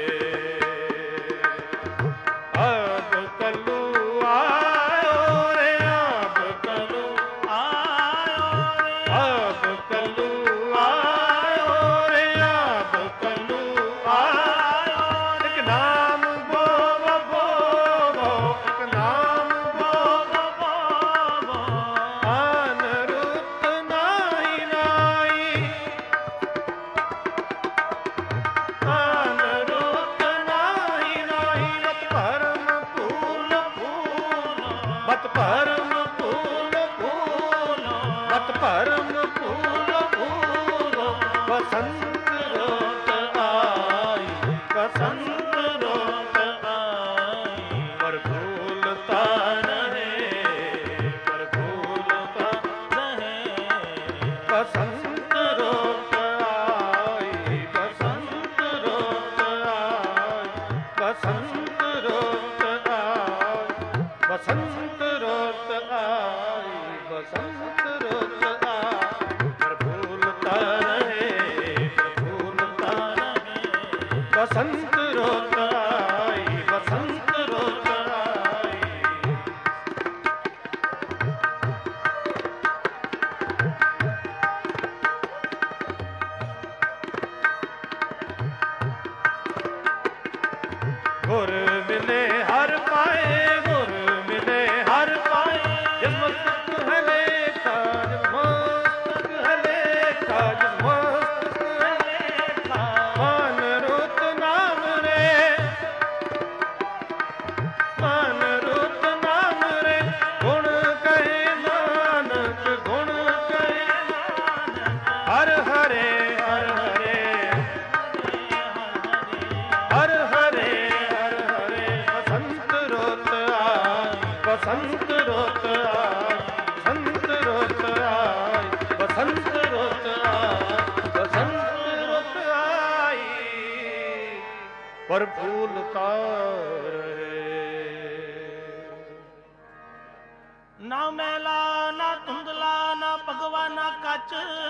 ਅਬ ਕੱਲੂ ਆਇਓ ਰੇ ਅਬ ਕੱਲੂ ਆਇਓ ਭਾਂਤ ਭਰਮ ਫੂਲ ਫੂਲ ਬਸੰਤ ਰੋਤ ਆਈ ਬਸੰਤ ਰੋਤ ਆਈ ਪਰ ਫੂਲ ਤਾਂ ਰਹੇ ਪਰ ਫੂਲ ਤਾਂ ਰਹੇ ਬਸੰਤ ਰੋਤ ਆਈ ਬਸੰਤ ਰੋਤ ਆਈ ਬਸੰਤ ਰੋਤ ਆਈ ਬਸੰਤ ਰੋਤ ਆਈ ਬਸੰਤ ਰੋਤ ਆਈ ਪਰ ਫੂਲ ਤਾਂ ਰਹੇ ਪਰ ਫੂਲ ਤਾਂ ਰਹੇ ਬਸੰਤ ਰੋਤ ਆਈ ਬਸੰਤ ਰੋਤ ਆਈ ਗੁਰ ਮਿਲੇ ਹਰ ਪਾਏ ਗੁਰ ਮਿਲੇ ਹਰ ਪਾਏ ਜਿਸ ਮਸਤਕ ਹੈ ਲੇਖਾ ਜਿਸ ਮਸਤਕ ਹੈ ਲੇਖਾ ਜਿਸ ਮਸਤਕ ਹੈ ਲੇਖਾ ਮਨ ਰੂਤ ਨਾਮ ਰੇ ਮਨ ਰੂਤ ਨਾਮ ਰੇ ਗੁਣ ਕਹੇ ਨਾਨਕ ਗੁਣ ਕਹੇ ਨਾਨਕ ਹਰ ਹਰੇ ਹਰ ਹਰੇ ਹਰ ਹਰੇ ਹਰ ਹਰੇ ਬਸੰਤ ਰੋਤ ਆਈ ਬਸੰਤ ਰੋਤ ਆਈ ਬਸੰਤ ਰੋਤ ਆਈ ਬਸੰਤ ਰੋਤ ਆਈ ਬਸੰਤ ਰੋਤ ਆਈ ਪਰ ਫੂਲ ਤਾਂ ਰਹੇ ਨਾ ਮੈਲਾ ਨਾ ਧੁੰਦਲਾ ਨਾ ਭਗਵਾ ਨਾ ਕੱਚ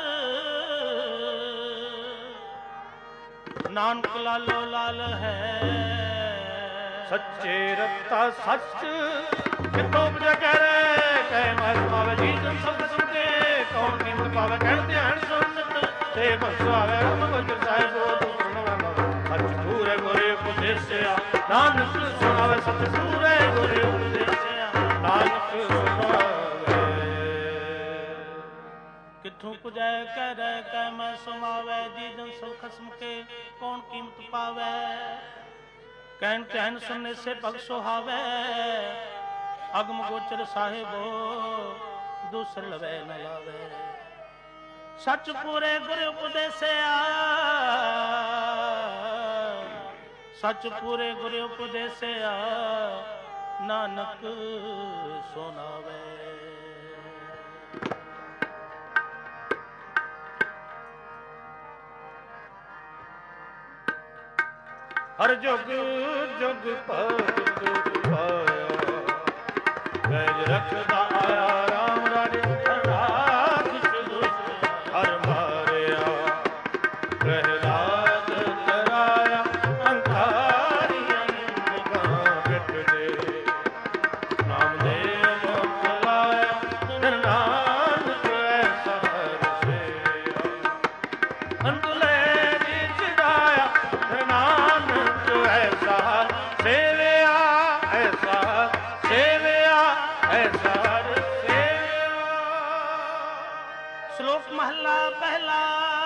ਨਾਨਕ ਲਾਲੋ ਲਾਲ ਹੈ ਸੱਚੇ ਰਤਾ ਸੱਚ ਕਿਤੋਂ ਬਜਾ ਕਰੇ ਕਹਿ ਮਸ ਪਾਵੇ ਜੀ ਜਨ ਸਭ ਸੁਣਦੇ ਕੌਣ ਕੀਮਤ ਪਾਵੇ ਕਹਿਣ ਧਿਆਨ ਸੁਣਤ ਤੇ ਬਸਾਵੇ ਰਮ ਗੁਰ ਸਾਹਿਬ ਬੋਧ ਸੁਣਵਾ ਸੱਚ ਸੂਰੇ ਗੁਰੇ ਉਪਦੇਸਿਆ ਨਾਨਕ ਸੁਣਾਵੇ ਸੱਚ ਸੂਰੇ ਗੁਰੇ ਉਪਦੇਸਿਆ ਨਾਨਕ ਸੁਣਾਵੇ ਕਿੱਥੋਂ ਪੁਜੈ ਕਹਿ ਰਹਿ ਕਹਿ ਮੈਂ ਸੁਮਾਵੈ ਜੀ ਜਨ ਸਭ ਖਸਮ ਕੇ ਕੌਣ ਕੀਮਤ ਪਾਵੈ ਕਹਿਣ ਧਿਆਨ ਸੁਣਨੇ ਸੇ ਭਗ ਸੁਹਾਵੈ ਅਗਮ ਗੋਚਰ ਸਾਹਿਬੋ ਦੂਸਰ ਲਵੈ ਨ ਲਾਵੈ ਸੱਚ ਪੂਰੇ ਗੁਰ ਉਪਦੇਸਿਆ ਸੱਚ ਪੂਰੇ ਗੁਰ ਉਪਦੇਸਿਆ ਨਾਨਕ ਸੁਨਾਵੈ ਹਰ ਜੁਗ ਜੁਗ ਭਗਤ ਪਾਇਆ ਵੈਜ ਰਖਦਾ ਆਇਆ ਰਾਮ ਰਾਜੇ ਰਾਜ ਸੁਦੁਸ਼ ਹਰ ਮਾਰਿਆ ਪ੍ਰਹਿਲਾਦ ਤਰਾਇਆ ਅੰਕਾਰੀਆਂ ਨਿਗਾਹ ਬਿਟਦੇ ਨਾਮ ਦੇ ਮੁਖ ਲਾਇਆ ਦਰ ਨਾਨਕ ਐਸਾ ਹਰ ਸੇਆ ਅੰਤਲੇ ਦੀ ਚੜਾਇਆ ਦਰ ਨਾਨਕ ਐਸਾ ਸੇਵਿਆ ਐਸਾ ਸੇਵਿਆ ਐਸਾ ਸੇਵਿਆ ਸ਼ਲੋਕ ਮਹਲਾ ਪਹਿਲਾ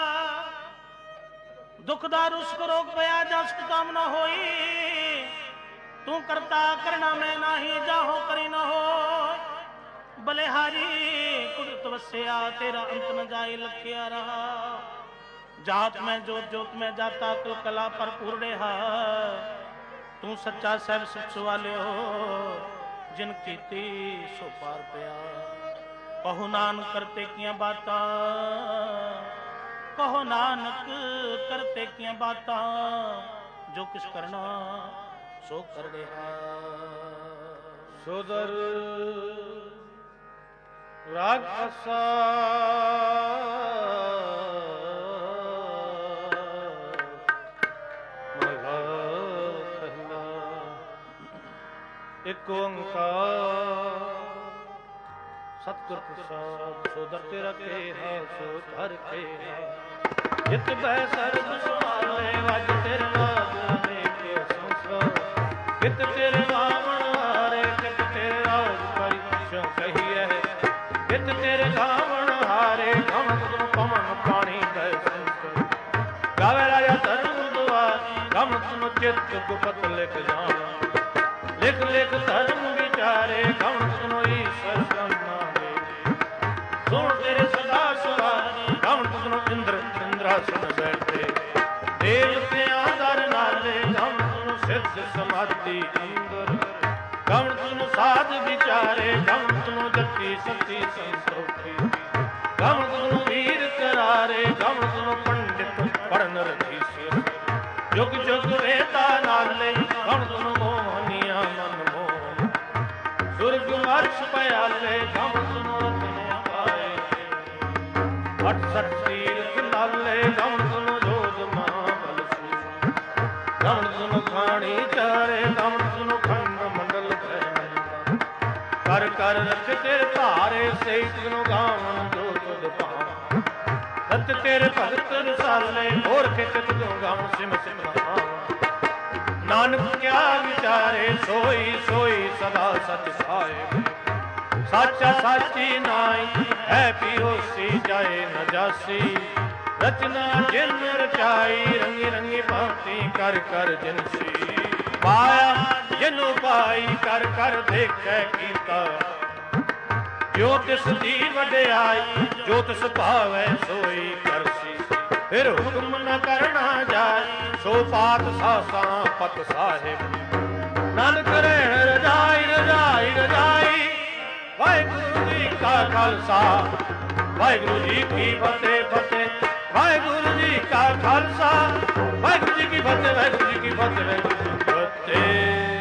ਦੁਖ ਦਾ ਰੁਸਕ ਰੋਗ ਪਿਆ ਜਾਂ ਸੁਖ ਕਾਮ ਨਾ ਹੋਈ ਤੂੰ ਕਰਤਾ ਕਰਨਾ ਮੈਂ ਨਾਹੀ ਜਾਹੋ ਕਰੀ ਨਾ ਹੋ ਬਲਿਹਾਰੀ ਕੁਦਰਤ ਵਸਿਆ ਤੇਰਾ ਅੰਤ ਨ ਜਾਏ ਲਖਿਆ ਰਹਾ ਜਾਤ ਮੈਂ ਜੋਤ ਜੋਤ ਮੈਂ ਜਾਤਾ ਕੁਲ ਕਲਾ ਭਰਪੂਰ ਰਿਹਾ ਤੂੰ ਸੱਚਾ ਸਹਿਬ ਸੁਖ ਸਵਾਲਿਓ ਜਿਨ ਕੀਤੀ ਸੋ ਪਾਰ ਪਿਆ ਕਹੋ ਨਾਨਕ ਕਰਤੇ ਕੀਆਂ ਬਾਤਾਂ ਕਹੋ ਨਾਨਕ ਕਰਤੇ ਕੀਆਂ ਬਾਤਾਂ ਜੋ ਕਿਸ ਕਰਨਾ ਸੋ ਕਰ ਰਿਹਾ ਸੁਦਰ ਰਾਗ ਅਸਾ ਇੱਕ ਓੰਕਾਰ ਸਤਿਗੁਰ ਪ੍ਰਸਾਦ ਸੋਦਰ ਤੇਰਾ ਕੇਹਾ ਸੋ ਧਰ ਕੇਹਾ ਜਿਤ ਬੈ ਸਰਬ ਸੁਆਲੇ ਵਜ ਤੇਰੇ ਨਾਮ ਅਨੇਕੇ ਸੰਸਾਰ ਕਿਤ ਤੇਰੇ ਨਾਮਣ ਹਾਰੇ ਕਿਤ ਤੇਰੇ ਰਾਜ ਪਾਈ ਸ਼ੋ ਕਹੀਐ ਕਿਤ ਤੇਰੇ ਨਾਮਣ ਹਾਰੇ ਕਮਨ ਤੁਮ ਪਵਨ ਪਾਣੀ ਬੈ ਸੰਸਰ ਗਾਵੇ ਰਾਜਾ ਧਰਮ ਦੁਆਰ ਕਮ ਤੁਮ ਚਿਤ ਗੁਪਤ ਲਿਖ ਜਾਣਾ ਲਿਖ ਲਿਖ ਧਰਮ ਵਿਚਾਰੇ ਕਮ ਸੁਨੋ ਈਸ਼ਰ ਕਰਨਾ ਦੇ ਸੁਣ ਤੇਰੇ ਸਦਾ ਸਵਾਰੀ ਗਵਣ ਤੁਧਨੋ ਇੰਦਰ ਇੰਦਰਾਸਨ ਬੈਠੇ ਦੇਵਤਿਆਂ ਦਰ ਨਾਲੇ ਗਵਣ ਤੁਧਨੋ ਸਿੱਧ ਸਮਾਧੀ ਅੰਦਰ ਗਵਣ ਤੁਧਨੋ ਸਾਧ ਵਿਚਾਰੇ ਗਵਣ ਤੁਧਨੋ ਜਤੀ ਸਤੀ ਸੰਤੋਖੀ ਗਵਣ ਤੁਧਨੋ ਵੀਰ ਕਰਾਰੇ ਗਵਣ ਤੁਧਨੋ ਪੰਡਿਤ ਪੜਨ ਰਖੀਸੇ ਜੁਗ ਜੁਗ ਵੇਦਾ ਨਾਲੇ ਗਵਣ ਤੁਧਨੋ ਮੋਹਨੀਆਂ ਮਨ ਮੋਹ ਸੁਰਗ ਅਰਸ਼ ਪਿਆਲੇ ਗਵਣ ਤੁਧਨੋ ਰਤਨ ਪਾਏ ਅਠ ਸਠ ਤੀਰਥ ਨਾਲੇ ਗਵਣ ਤੁਧਨੋ ਜੋਗ ਮਹਾਬਲ ਸੂ ਗਵਣ ਤੁਧਨੋ ਖਾਣੀ ਚਾਰੇ ਗਵਣ ਤੁਧਨੋ ਖੰਡ ਮੰਡਲ ਭੈ ਕਰ ਕਰ ਰਚ ਤੇਰੇ ਧਾਰੇ ਸੇ ਤੁਧਨੋ ਗਾਵਣ ਜੋ ਤੁਧ ਭਾਵ ਰਤ ਤੇਰੇ ਭਗਤ ਰਸਾਲੇ ਹੋਰ ਖਿਚ ਤੁਧਨੋ ਗਾਵਣ ਸਿਮ ਸਿਮ ਮਹਾਨ ਨਾਨਕ ਕਿਆ ਵਿਚਾਰੇ ਸੋਈ ਸੋਈ ਸਦਾ ਸਚ ਸਾਹਿਬ ਸਾਚਾ ਸਾਚੀ ਨਾਈ ਹੈ ਪਿਓਸੀ ਜਾਏ ਨ ਜਾਸੀ ਰਚਨਾ ਜਿਨ ਰਚਾਈ ਰੰਗੀ ਰੰਗੀ ਭਾਂਤੀ ਕਰ ਕਰ ਜਿਨਸੀ ਪਾਇਆ ਜਿਨੁ ਪਾਈ ਕਰ ਕਰ ਦੇਖੈ ਕੀਤਾ ਜੋ ਤਿਸ ਦੀ ਵਡਿਆਈ ਜੋ ਤਿਸ ਭਾਵੈ ਸੋਈ ਕਰਸੀ ਫਿਰ ਹੁਕਮ ਨ ਕਰਨਾ ਜਾਏ ਸੋ ਪਾਤ ਸਾਸਾਂ ਪਤ ਸਾਹਿਬ ਨਾਨਕ ਰਹਿਣ ਰਜਾਈ ਰਜਾਈ ਰਜਾਈ ਵਾਹਿਗੁਰੂ ਜੀ ਕਾ ਖਾਲਸਾ ਵਾਹਿਗੁਰੂ ਜੀ ਕੀ ਫਤਿਹ ਫਤਿਹ ਵਾਹਿਗੁਰੂ ਜੀ ਕਾ ਖਾਲਸਾ ਵਾਹਿਗੁਰੂ ਜੀ ਕੀ ਫਤਿਹ ਵਾਹਿਗੁਰੂ ਜੀ ਕੀ ਫਤਿਹ ਵਾਹਿਗੁਰੂ ਜੀ ਕੀ ਫਤਿਹ।